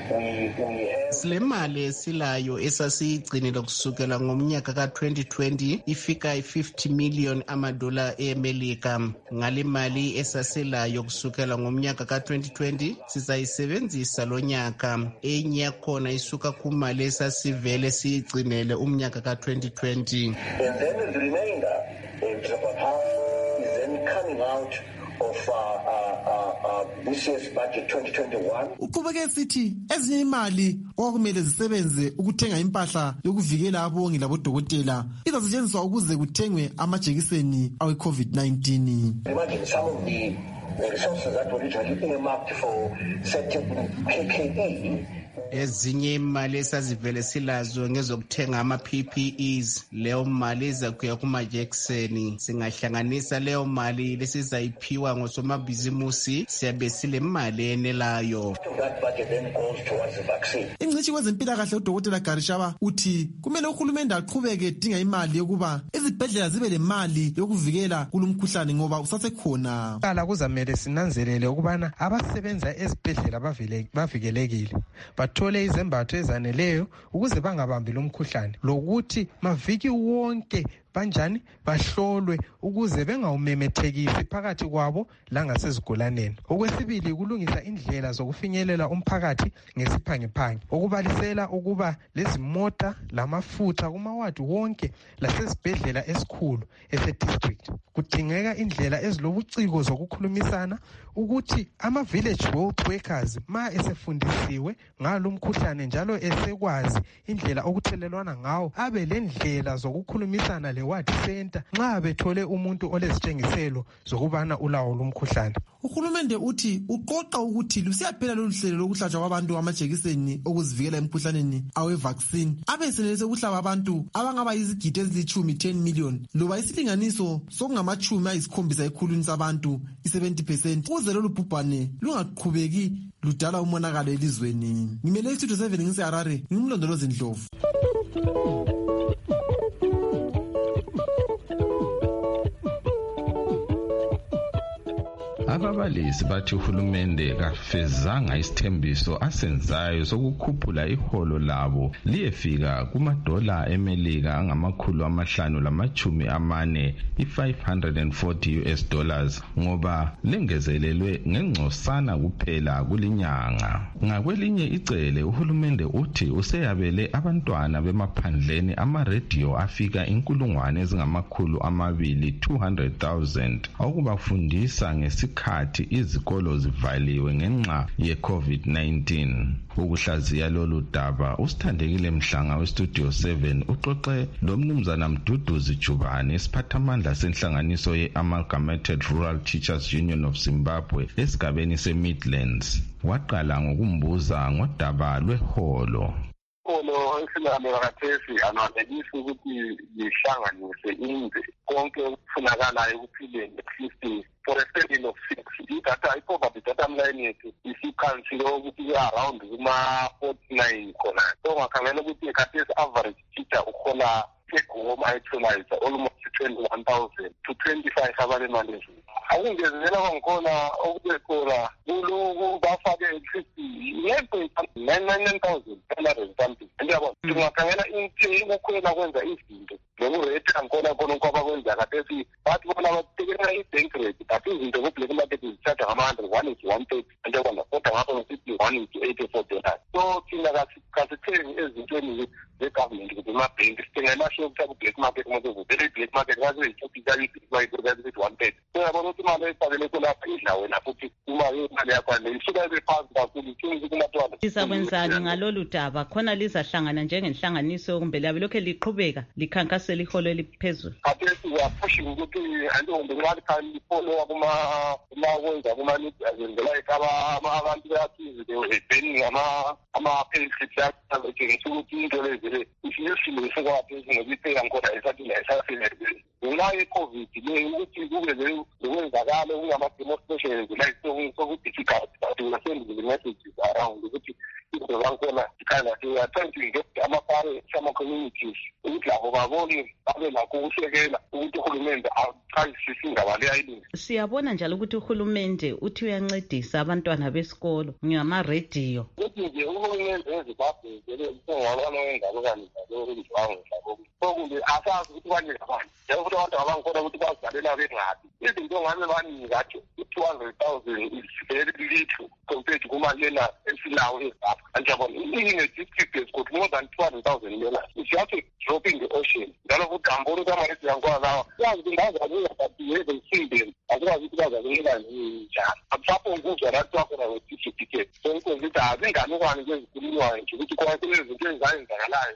silemali esilayo esasiyigcinile kusukela ngomnyaka ka-twenty twenty ifika i-fifty million amadola eMelika. Ngale mali esaselayo kusukela ngomnyaka ka-twenty twenty sizayisebenzisa lo nyaka. Enye yakhona isuka kumali esasivele siyigcinele umnyaka ka-twenty twenty. And then the remainder, it's about half, is then coming out of uh, uh, uh, this year's budget twenty twenty-one. Uqhubeke sithi ezinye imali okwakumele zisebenze ukuthenga impahla yokuvikela abongi labodokotela izasetshenziswa ukuze kuthengwe amajekiseni awe-COVID nineteen. Imagine some of the resources that were originally earmarked for certain P P E. Ezinye imali esazivele silazo ngezokuthenga ama-P P Es, leyo mali izakuya kumajekiseni. Singahlanganisa leyo mali lesizayiphiwa ngosomabhizimusi siyabe sile mali enelayo. Ingcitshi kwezempilakahle udokotela Garishaba uthi kumele uhulumende aqhubeke edinga imali yokuba izibhedlela zibe le mali yokuvikela kulumkhuhlane ngoba usasekhona. Kala kuzamele sinanzelele ukubana abasebenza ezibhedlela bavikelekile. bathole izembatho ezaneleyo ukuze bangabambi lo mkhuhlane, lokuthi maviki wonke banjani bahlolwe ukuze bengawumemethekisi phakathi kwabo langasezigulaneni. Okwesibili, kulungisa indlela zokufinyelela umphakathi ngesiphangiphangi, okubalisela ukuba lezi mota lamafutha kumawadi wonke lasesibhedlela esikhulu ese-district. Kudingeka indlela ezilobuciko zokukhulumisana ukuthi ama-village health workers ma esefundisiwe ngalo mkhuhlane njalo esekwazi indlela okuthelelwana ngawo, abe le ndlela zokukhulumisana le-ward center nxa bethole umuntu olezitshengiselo zokubana ulawo lo mkhuhlane. Uhulumende uthi uqoqa ukuthi lusiyaphela lolu hlelo lokuhlatshwa kwabantu amajekiseni okuzivikela emkhuhlaneni awe-vaccine abesenelise ukuhlaba abantu abangaba yizigidi ezilithumi ten million loba isilinganiso sokungamachumi ayisikhombisa ekhulwini sabantu i-seventy percent ukuze lolu bhubhane lungaqhubeki ludala umonakalo elizweni. Ngimele istudio seven ngise-Harare, ngimlondolozi Ndlovu. Ababalisi bathi uhulumende kafezanga isithembiso asenzayo sokukhuphula iholo labo liyefika kumadola emelika angamakhulu amahlanu lamachumi amane i-five hundred forty U S dollars ngoba lengezelelwe ngengcosana kuphela kulinyanga. Ngakwelinye icele uhulumende uthi useyabele abantwana bemaphandleni ama-radio afika inkulungwane ezingamakhulu amabili two hundred thousand okubafundisa ngesikhathi khathi izikolo zivaliwe ngenxa ye-COVID nineteen. Ukuhlaziya lolu daba usithandekile Mhlanga westudio seven uxoxe lomnumzana Mduduzi Jubane isiphathamandla senhlanganiso ye-Amalgamated Rural Teachers Union of Zimbabwe esigabeni se-Midlands. Waqala ngokumbuza ngodaba lweholo. Iholo esilame khathesi ananelisi ukuthi lihlanganise inze konke okufunakalayo ekuphileni at for a standing of six. Idatha ipoverty data mline yethu isikhansile ukuthi around kuma forty-nine khona. So ngakhangela ukuthi khathesi average teacher ukhola take home ayitholayo almost twenty-one thousand to twenty-five abale akungezelela kwangikhona okubekhona kuluku bafake nine thousand something. Ndiyabona tungakhangela ukukhwela kwenza izinto nokurate angikhona khona kwabakwenza khathesi bathi bona batekela i-bank rate but izinto ku-black market zithatha ngama-hundred one is one thirty ndiyabona kodwa ngapho ngisithi one is eighty-four dollars. So thina kasithengi ezintweni ze-government ukuthi emabhenki sithengela sho ukuthi ku-black market umuntu uvele i-black market kaseyithophisa i-black one thirty. So yabona ukuthi imali eyifakele kulapha idla wena futhi uma imali yakho le isuka ibe phansi kakhulu ithengi kumatwana. Lizakwenzani ngalolu daba? Khona lizahlangana njengenhlanganiso kumbe liyabe lokhe liqhubeka likhankasela iholo eliphezulu? Khathesi uyaphushing ukuthi antombi nxa likhali lifollowa kumakwenza kuma-azenzela ikaba abantu beyaphizile ebhening ama-payslips azotshengisa ukuthi into lezile isiyosile sekwaphezulu ngoba ipeya ngikhona esathi layisaselebeni ngenxa ye-COVID le ukuthi kube lokwenzakala okungama-demonstrations like soku-difficult but we are sending the messages around ukuthi izinto zangikhona kind of we are trying to get amapare sama-communities ukuthi labo babone babe lakho ukusekela ukuthi uhulumende aqalisise indaba le ayilungi. Siyabona njalo ukuthi uhulumende uthi uyancedisa abantwana besikolo ngama-radio. Ukuthi nje uhulumende eZimbabwe vele usengwalwana wengalo kani njalo sokumbe asazi ukuthi banye ngabani njengokuthi abantu abangikhona ukuthi bazidalela bengaphi izinto ngabe banika nje i-two hundred thousand is very little compared kumalena esilawo eZimbabwe. Anjabona in a district has got more than two hundred thousand dollars. If you have to drop in the ocean njalo ukuthi ambona ukuthi amaresi yangikhona lawa yazi ukuthi ngazabuya but we haven't seen them akwazi ukuthi bazakunika njani apho nguzwa lathi wakhona we-certificate so ikonza ukuthi azinganukwane kwezikhulunywayo nje ukuthi khona kunezinto ezayenzakalayo.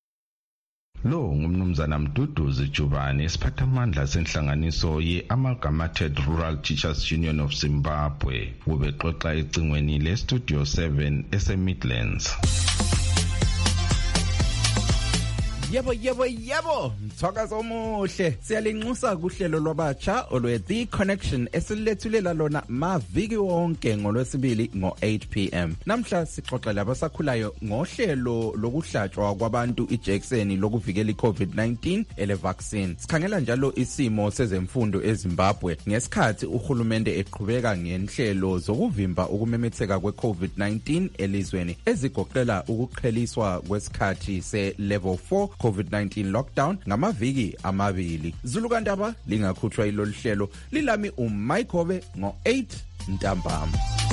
Lo ngumnumzana Mduduzi Jubane isiphathamandla senhlanganiso ye-Amalgamated Rural Teachers Union of Zimbabwe ubexoxa ecingweni le-Studio seven ese-Midlands. Yebo yebo yebo, mthakazo omuhle. Siyalinxusa kuhlelo lwabatsha olwe The Connection esilethulela lona maviki wonke ngolwesibili ngo eight p m. Namhla sixoxela abasakhulayo ngohlelo lokuhlatshwa kwabantu ijekiseni lokuvikela iCovid nineteen ele vaccine. Sikhangela njalo isimo sezemfundo eZimbabwe ngesikhathi uhulumende eqhubeka ngenhlelo zokuvimba ukumemetheka kweCovid nineteen elizweni ezigoqela ukuqheliswa kwesikhathi se level four COVID nineteen lockdown ngamaviki amabili. Zulu Kandaba lingakhutshwa ilolu hlelo lilami uMaikobe ngo eight ntambama.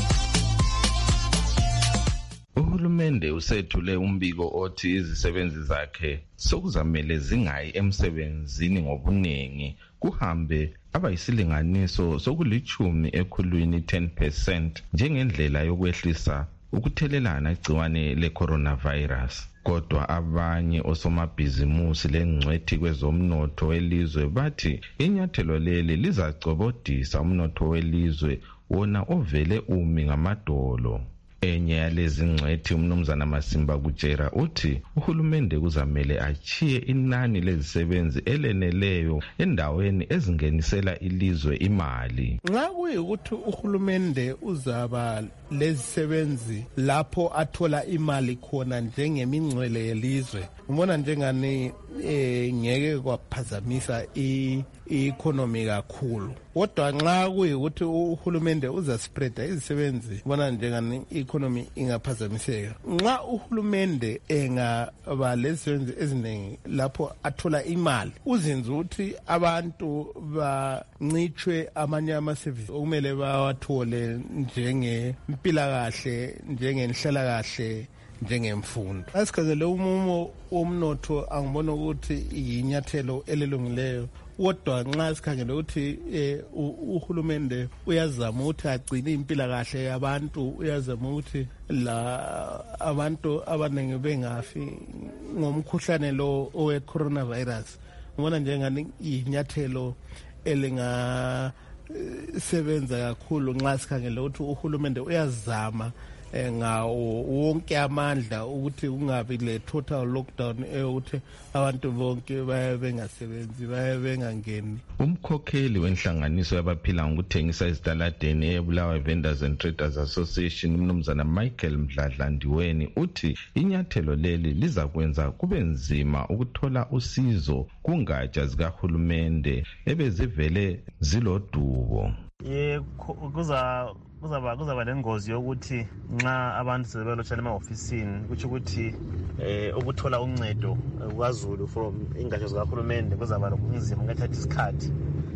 Uhulumende usethule umbiko othi izisebenzi zakhe sokuzamele zingayi emsebenzini ngobuningi kuhambe abayisilinganiso sokulichumi ekhulwini ten percent njengendlela yokwehlisa ukuthelelana igciwane le-coronavirus. Kodwa abanye osomabhizimusi lengcwethi kwezomnotho welizwe bathi inyathelo leli lizacobodisa umnotho welizwe wona ovele umi ngamadolo. Enye yalezi ngcwethi umnumzana Masimba Kutshera uthi uhulumende kuzamele achiye inani lezisebenzi eleneleyo endaweni ezingenisela ilizwe imali. Nxa kuyikuthi uhulumende uzaba lezisebenzi lapho athola imali khona njengemingcwele yelizwe, ngibona njengani eh ngeke kwaphazamisa i-economy kakhulu. Kodwa nxa kuyikuthi uhulumende uza spreada izisebenzi, ngibona njengani i-economy ingaphazamiseka. Nxa uhulumende engaba lezisebenzi eziningi lapho athola imali, uzinza ukuthi abantu bancitshwe amanye ama-service okumele bawathole njengempilakahle, njengenhlalakahle, njengemfundo. Asikhazele umumo womnotho angibona ukuthi yinyathelo elilungileyo. Kodwa nxa sikhangele ukuthi uhulumende uyazama ukuthi agcine impilakahle yabantu, uyazama ukuthi la abantu abaningi bengafi ngomkhuhlane lo owe coronavirus, ngibona njengani inyathelo elinga sebenza kakhulu nxa sikhangele ukuthi uhulumende uyazama ngawo wonke amandla ukuthi kungabi le total lockdown eyokuthi abantu bonke baye bengasebenzi, baye bengangeni. Umkhokheli wenhlanganiso yabaphila ngokuthengisa ezitaladeni eBulawayo Vendors and Traders Association umnumzana Michael Mdladla Ndiweni uthi inyathelo leli liza kwenza kube nzima ukuthola usizo kungatsha zikahulumende ebezivele zilodubo. Ye kuza kuzaba kuzaba lengozi yokuthi nxa abantu sebelotshana ema-ofisini kutsho ukuthi eh ukuthola uncedo kwaZulu from ingatsha zikahulumende kuzaba lokunzima, kungathatha isikhathi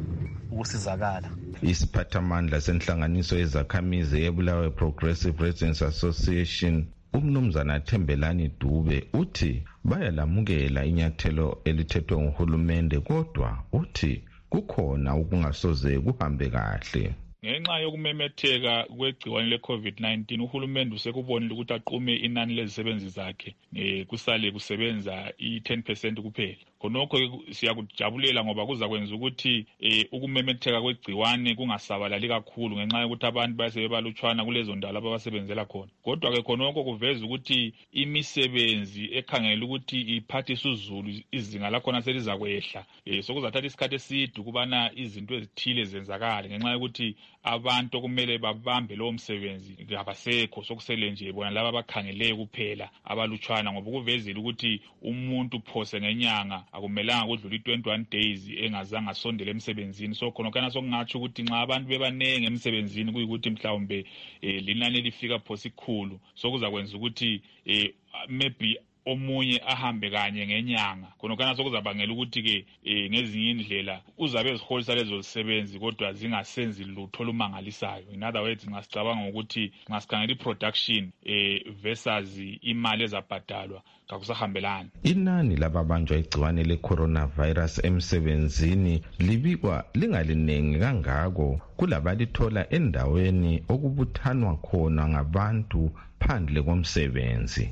ukusizakala. Isiphathamandla senhlanganiso yezakhamizi eBulawayo Progressive Residents Association umnumzana Thembelani Dube uthi bayalamukela inyathelo elithethwe nguhulumende, kodwa uthi kukhona ukungasoze kuhambe kahle. Ngenxa yokumemetheka kwegciwane le-COVID nineteen uhulumende usekubonile ukuthi aqume inani lezisebenzi zakhe eh kusale kusebenza i-ten percent kuphela. Khonokho siyakujabulela ngoba kuza kwenza ukuthi eh ukumemetheka kwegciwane kungasabalali kakhulu ngenxa yokuthi abantu basebebalutshwana kulezo ndawo abasebenzela khona. Kodwa ke khonokho kuveza ukuthi imisebenzi ekhangela ukuthi iphathisa uZulu izinga lakhona selizakwehla. Eh sokuzathatha isikhathi eside kubana izinto ezithile zenzakala ngenxa yokuthi abantu okumele babambe lo msebenzi ngabasekho, sokusele nje bona laba abakhangeleyo kuphela abalutshwana, ngoba kuvezile ukuthi umuntu phose ngenyanga akumelanga kudlula i-twenty-one days engazange asondele emsebenzini. So khona kana sokungatsho ukuthi nxa abantu bebanenge emsebenzini kuyikuthi mhlawumbe eh, linani lifika phose ikhulu, sokuzakwenza ukuthi eh, maybe omunye ahambe kanye ngenyanga. Khona kana sokuzabangela ukuthi ke eh, ngezinye indlela uzabe eziholisa lezo zisebenzi kodwa zingasenzi lutho lumangalisayo. In other words, ngasicabanga ukuthi ngasikhangela i-production eh, versus imali ezabhadalwa kakusahambelani. Inani lababanjwa igciwane le-coronavirus emsebenzini libikwa lingalinengi kangako kulabalithola endaweni okubuthanwa khona ngabantu phandle komsebenzi.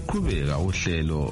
luqhubeka uhlelo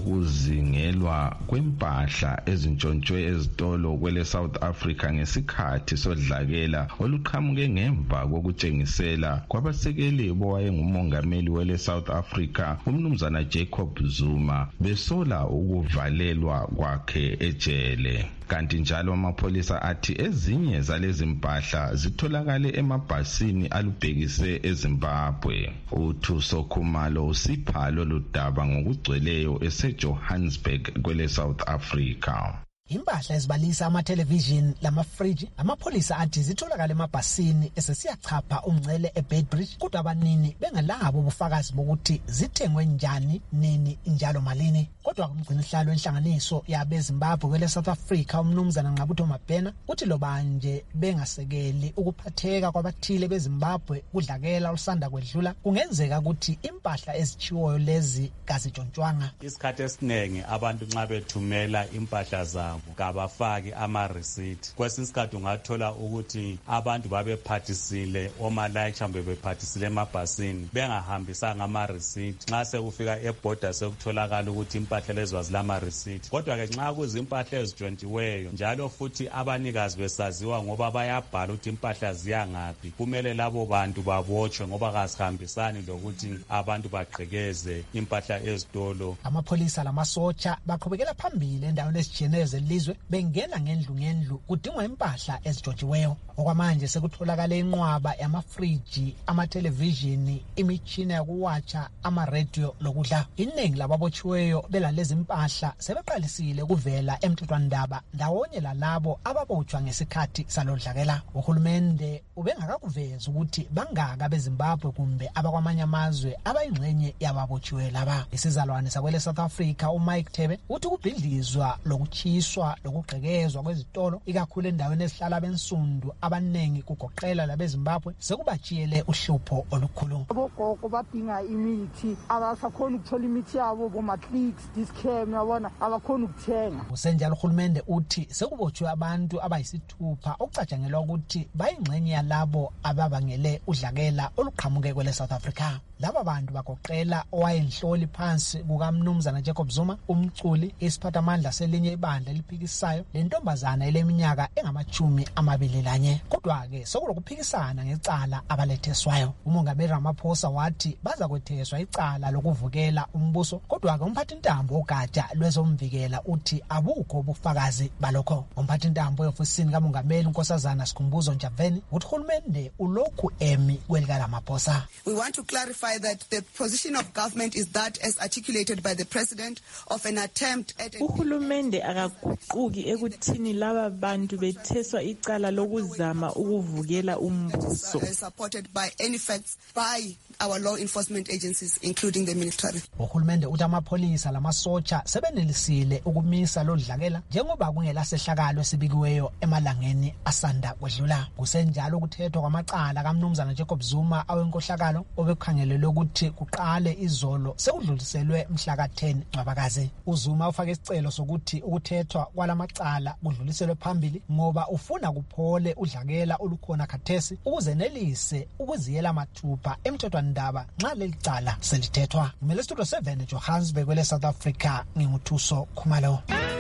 lokuzingelwa kwempahla ezintshontshwe ezitolo kwele South Africa ngesikhathi sodlakela oluqhamuke ngemva kokutshengisela kwabasekeli bowayengumongameli wele South Africa umnumzana Jacob Zuma besola ukuvalelwa kwakhe ejele. Kanti njalo amapholisa athi ezinye zalezi mpahla zitholakale emabhasini alubhekise eZimbabwe. uThuso Khumalo usipha lolu daba ngokugcweleyo eseJohannesburg kwele South Africa. Impahla ezibalisa ama-television lama-fridge amapholisa athi zitholakala emabhasini esesiyachapha umngcele eBedbridge kodwa abanini bengalabo ubufakazi bokuthi zithengwe njani nini njalo malini. Kodwa kumgcinihlalo wenhlanganiso yabeZimbabwe kwele South Africa umnumzana Nqabutho Mabhena uthi loba nje bengasekeli ukuphatheka kwabathile beZimbabwe kudlakela olusanda kwedlula kungenzeka ukuthi impahla ezichiwoyo lezi kazitshontshwanga. Isikhathi esiningi abantu nxa bethumela impahla zabo kabafaki ama-receipt. Kwesinye isikhathi ungathola ukuthi abantu babephathisile omalayitsha bebephathisile emabhasini bengahambisanga ama-receipt. Nxa sekufika ebhoda sekutholakala ukuthi impahla lezo azilama-receipt. Kodwa-ke nxa kuzimpahla ezitshontshiweyo njalo futhi abanikazi besaziwa ngoba bayabhala ukuthi impahla ziyangaphi, kumele labo bantu babotshwe ngoba kasihambisani lokuthi abantu bagqekeze impahla ezitolo. Amapholisa lamasotsha baqhubekela phambili endaweni ezitshiyeneyo zelizwe bengena ngendlu ngendlu kudingwa impahla ezitshontshiweyo. Okwamanje sekutholakala inqwaba yamafriji, amathelevishini, imitshina yokuwatsha, ama-radio lokudla. Iningi lababotshiweyo belalezi impahla sebeqalisile ukuvela emthethwandaba ndawonye lalabo ababotshwa ngesikhathi salodlakela. Uhulumende ubengakakuveza ukuthi bangaka beZimbabwe kumbe abakwamanye amazwe abayingxenye yababotshiweyo laba. Isizalwane sakwele South Africa uMike Thebe uthi kubhidlizwa lokuchiswa lokugqekezwa kwezitolo ikakhulu endaweni ezihlala bensundu abanengi kugoqela labeZimbabwe sekubajiyele uhlupho olukhulu. Abogogo badinga imithi abasakhona ukuthola imithi yabo boma-clicks discam yabona abakhona ukuthenga. Usenjalo uhulumende uthi sekubotshwe abantu abayisithupha okucatshangelwa ukuthi bayingxenye yalabo ababangele udlakela oluqhamuke kwele South Africa. Laba bantu bagoqela owayenhloli phansi kukamnumzana Jacob Zuma, umculi, isiphathamandla selinye ibandla eliphikisayo lentombazana eleminyaka engamachumi amabili lanye. Kodwa-ke sokulokuphikisana ngecala abaletheswayo. Umongameli Ramaphosa wathi baza kwetheswa icala lokuvukela umbuso, kodwa-ke umphathintambo ogatsha lwezomvikela uthi abukho ubufakazi balokho. Umphathintambo ofisini kamongameli unkosazana Sikhumbuzo Njaveni uthi uhulumende ulokhu emi kwelika Ramaphosa. We want to clarify that the position of government is that as articulated by the president of an attempt at uhulumende akaguquki ekuthini laba bantu betheswa icala lokuzama ukuvukela umbuso, supported by any facts by our law enforcement agencies including the military. Uhulumende uthi amapholisa lamasotsha sebenelisile ukumisa lodlakela njengoba kungelasehlakalo esibikiweyo emalangeni asanda kwedlula. Kusenjalo ukuthethwa kwamacala kamnumzana Jacob Zuma awenkohlakalo obekhangelelwe ukuthi kuqale izolo sekudluliselwe mhla ka ten Ncwabakazi. uZuma ufake isicelo sokuthi ukuthethwa kwalamacala kudluliselwe phambili ngoba ufuna kuphole udlakela olukhona khathesi ukuze nelise ukuziyela mathupha emthethwandaba nxa leli cala selithethwa. Ngimele Studio seven Johannesburg kwele South Africa, nginguthuso Khumalo.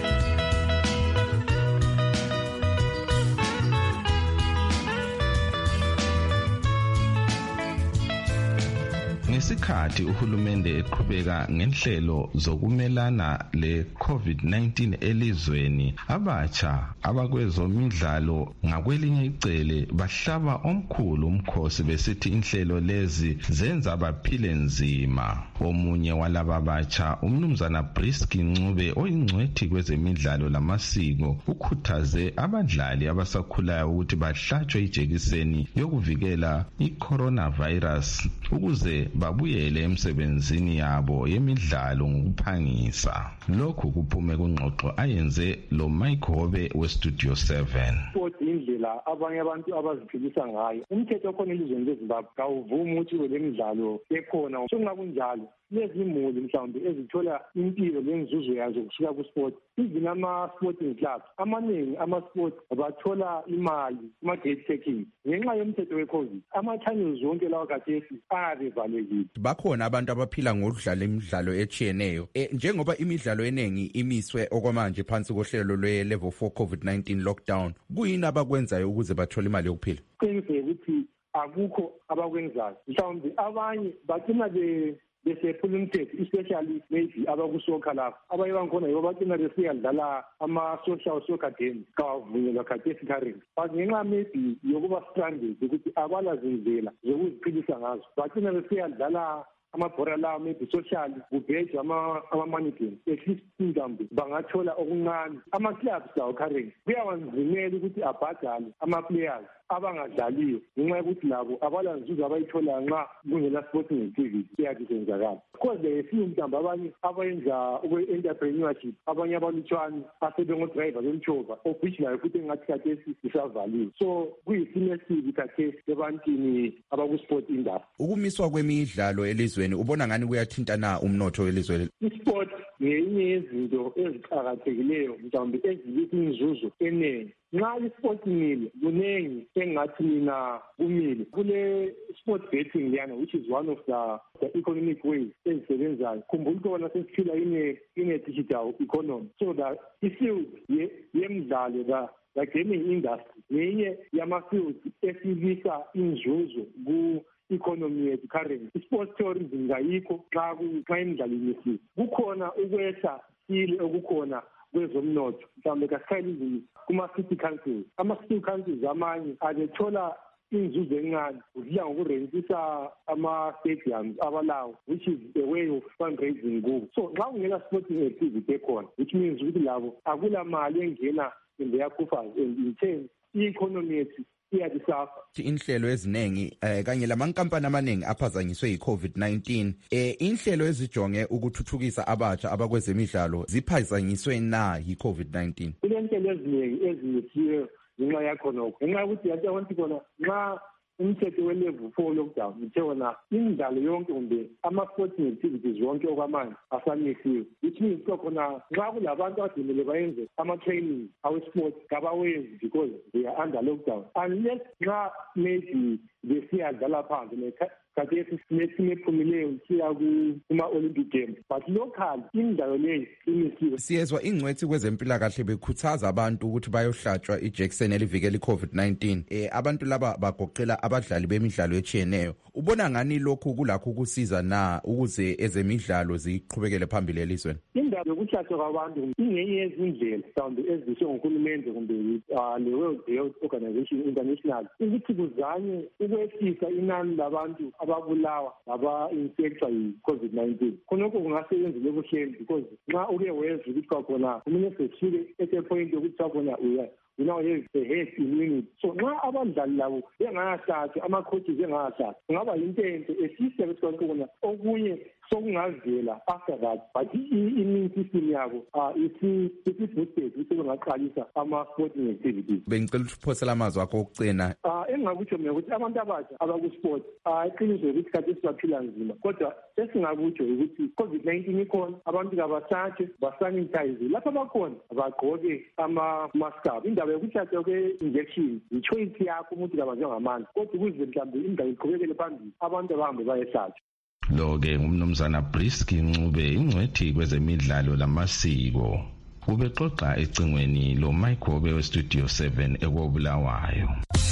Ngesikhathi uhulumende eqhubeka ngenhlelo zokumelana le-COVID nineteen elizweni, abatsha abakwezomidlalo ngakwelinye icele bahlaba omkhulu umkhosi besithi inhlelo lezi zenza baphile nzima. Omunye walaba batsha, umnumzana Briski Ncube oyingcwethi kwezemidlalo lamasiko, ukhuthaze abadlali abasakhulayo ukuthi bahlatshwe ijekiseni yokuvikela i-coronavirus ukuze babuyele emsebenzini yabo yemidlalo ngokuphangisa. Lokhu kuphume kungxoxo ayenze lo Mike Hobe we-Studio seven. Indlela abanye abantu abaziphilisa ngayo, umthetho okhona elizweni leZimbabwe kawuvumi ukuthi lemidlalo ekhona. Sokungakunjalo nezimuli mhlawumbe ezithola impilo lenzuzo yazo kusuka kusport. Even ama-sporting clubs amaningi ama-sport bathola imali kuma-gate taking ngenxa yomthetho we-COVID. Ama-channels wonke lawa kathesi ayabe evalekile. Bakhona abantu abaphila ngokudlala imidlalo etshiyeneyo. E, njengoba imidlalo eningi imiswe okwamanje phansi kohlelo lwe-level four COVID nineteen lockdown, kuyini abakwenzayo ukuze bathole imali yokuphila? Qiniseke ukuthi akukho abakwenzayo. Mhlawumbe abanye bagcina be besephula umthetho, especially maybe abakusokha lapho. Abanye bankhona yibo bagcina besiyadlala ama-social soccer games kawavunyelwa khathesi currently. But ngenxa maybe yokuba stranded ukuthi abala zindlela zokuziphilisa ngazo, bagcina besiyadlala amabhora lawo maybe socially kubhejwa ama-money games. At least mhlawumbe bangathola okuncane. Ama-clubs lawo currently kuyawanzimela ukuthi abhadale ama-players abangadlaliyo ngenxa yokuthi labo abala nzuzo abayithola nxa kungela sporting activity eyathi senzakala. Because there are few mhlawumbe abanye abayenza ukwe-entrepreneurship, abanye abalutshwane asebengodriver bemtshova of which nayo futhi engathi khathesi isavaliwe. So kuyisimo esibi khathesi ebantwini abaku-sport industry. Ukumiswa kwemidlalo elizweni ubona ngani kuyathinta na umnotho welizwe? I-sport ngenye yezinto eziqakathekileyo mhlawumbe ezibisa inzuzo eningi. Nxa i-sport imile kuningi engathi mina kumile kule sport betting liyana, which is one of the, the economic ways ezisebenzayo. Khumbula ukubona sesiphila ine ine digital economy, so that i-field yemidlalo the the gaming industry ngenye yama-field esibisa inzuzo ku economy yethu current. I-sport tourism ngayikho xa xa imidlalo imisiwe. Kukhona ukwehla sile okukhona kwezomnotho mhlawumbe kasikhayizi kuma-city councils. Ama-city councils amanye abethola inzuzo encane udlula ngokurentisa ama-stadiums abalawo, which is a way of fundraising kubo. So nxa kungela sporting activity ekhona, which means ukuthi labo akula mali engena in their coffers, and in turn i-economy yethu iyadisafa. Inhlelo eziningi eh, kanye lamankampani amaningi aphazanyiswe yi-COVID nineteen, eh, inhlelo ezijonge ukuthuthukisa abatsha abakwezemidlalo ziphazanyiswe na yi-COVID nineteen? Kulenhlelo eziningi ezimisiwe ngenxa yakhonokho, ngenxa yokuthi yathi abantu khona nxa umthetho we-level four lockdown uthe wona imidlalo yonke kumbe ama-sporting activities wonke okwamanje asamisiwe, which means khona nxa kulabantu abadimele bayenze ama-training awe-sport kabawenzi because they are under lockdown, unless nxa maybe besiyadlala phandle khathesi sinephumileyo siya kuma-Olympic Games, but local imidlalo leyo imisiwe. Siyezwa ingcwethi kwezempilakahle bekhuthaza abantu ukuthi bayohlatshwa ijekiseni elivikela i-COVID nineteen. Eh, abantu laba bagoqela abadlali bemidlalo etshiyeneyo. Ubona ngani lokhu kulakho ukusiza na ukuze ezemidlalo ziqhubekele phambili elizweni? Indaba yokuhlatshwa kwabantu ingenye yezindlela mhlawumbe eziswe nguhulumende kumbe le-World Health Organization International ukuthi kuzanywe ukwehlisa inani labantu ababulawa ngaba-infectwa yi-COVID nineteen. Khonokho kungasebenzile ebuhleni because nxa uke wezwa ukuthi kwakhona kumele sesifike at a point yokuthi kwakhona you know, have a herd immunity. So nxa abadlali labo bengakahlatshwa, ama-coaches bengakahlatshwa, kungaba yinto enhle esise ukuthi kwakhona okunye sokungavela after that, but i-immune system yabo isi-boosted ukuthi bengaqalisa ama-sporting activities. Bengicela ukuthi uphosela amazwi akho okugcina. Engingakutsho mina ukuthi abantu abasha abaku-sport iqiniso ukuthi khathesi baphila nzima, kodwa esingakutsho ukuthi i-COVID nineteen ikhona, abantu kabahlatshwe, basanitize lapho abakhona, bagqoke ama-mask abo. Indaba yokuhlatshwa kwe-injection yi-choice yakho umuntu kabanjwe ngamandla, kodwa ukuze mhlawumbe indaba iqhubekele phambili abantu abahambe bayehlatshwa. Lo-ke ngumnumzana Briski Ncube, ingcwethi kwezemidlalo lamasiko. Ubexoxa ecingweni lo Mike Hobe we-Studio seven ekobulawayo.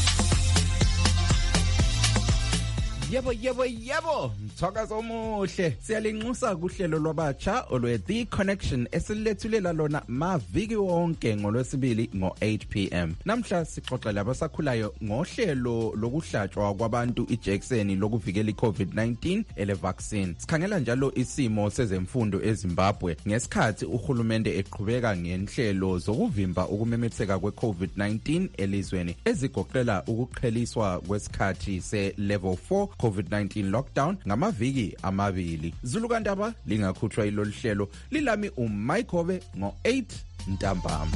Yebo yebo yebo, mthakazo omuhle. Siyalinxusa kuhlelo lwabatsha olwe The Connection esilethulela lona maviki wonke ngolwesibili ngo eight p m. Namhla sixoxela abasakhulayo ngohlelo lokuhlatshwa kwabantu ijekiseni lokuvikela i-COVID nineteen ele vaccine. Sikhangela njalo isimo sezemfundo eZimbabwe ngesikhathi uhulumende eqhubeka ngenhlelo zokuvimba ukumemetheka kwe-COVID nineteen elizweni ezigoqela ukuqheliswa kwesikhathi se level four COVID nineteen lockdown ngamaviki amabili. Zulu Kandaba lingakhutshwa ilolu hlelo lilami uMike Hobe ngo eight ntambama.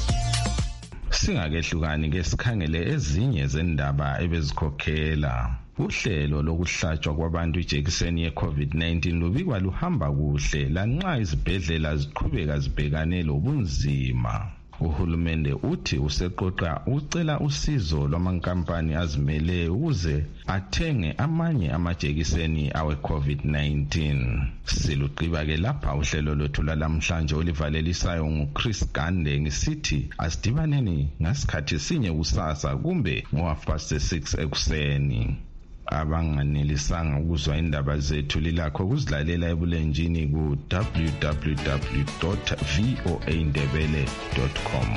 Singakehlukani ke sikhangele ezinye zendaba ebezikhokhela. uhlelo lokuhlatshwa kwabantu ijekiseni ye-covid nineteen lubikwa luhamba kuhle lanxa izibhedlela ziqhubeka zibhekane lobunzima. Uhulumende uthi useqoqa ucela usizo lwamankampani azimeleyo ukuze athenge amanye amajekiseni awe-covid nineteen. Siluqiba-ke lapha uhlelo lwethu lalamhlanje olivalelisayo nguChris Gande ngisithi asidibaneni ngasikhathi sinye kusasa kumbe ngo-half past six ekuseni. Abanganelisanga ukuzwa indaba zethu lilakho kuzilalela ebulenjini ku w w w dot voa ndebele dot com.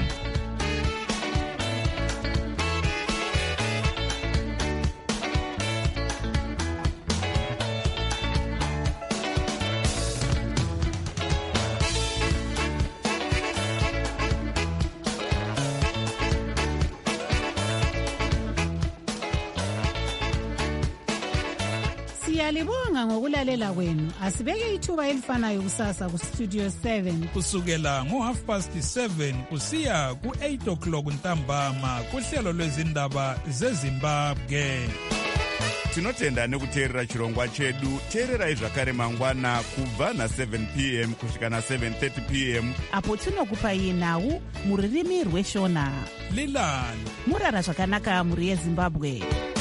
Siyalibonga ngokulalela kwenu. Asibeke ithuba elifanayo kusasa ku Studio seven kusukela ngo half past seven kusiya ku eight o'clock ntambama kuhlelo lwezindaba zeZimbabwe. Tinotenda nekuteerera chirongwa chedu. Teererai zvakare mangwana kubva na seven p m kusvika na seven thirty p m apo tinokupai nhau muririmi rweshona. Lilani murara zvakanaka muri yeZimbabwe.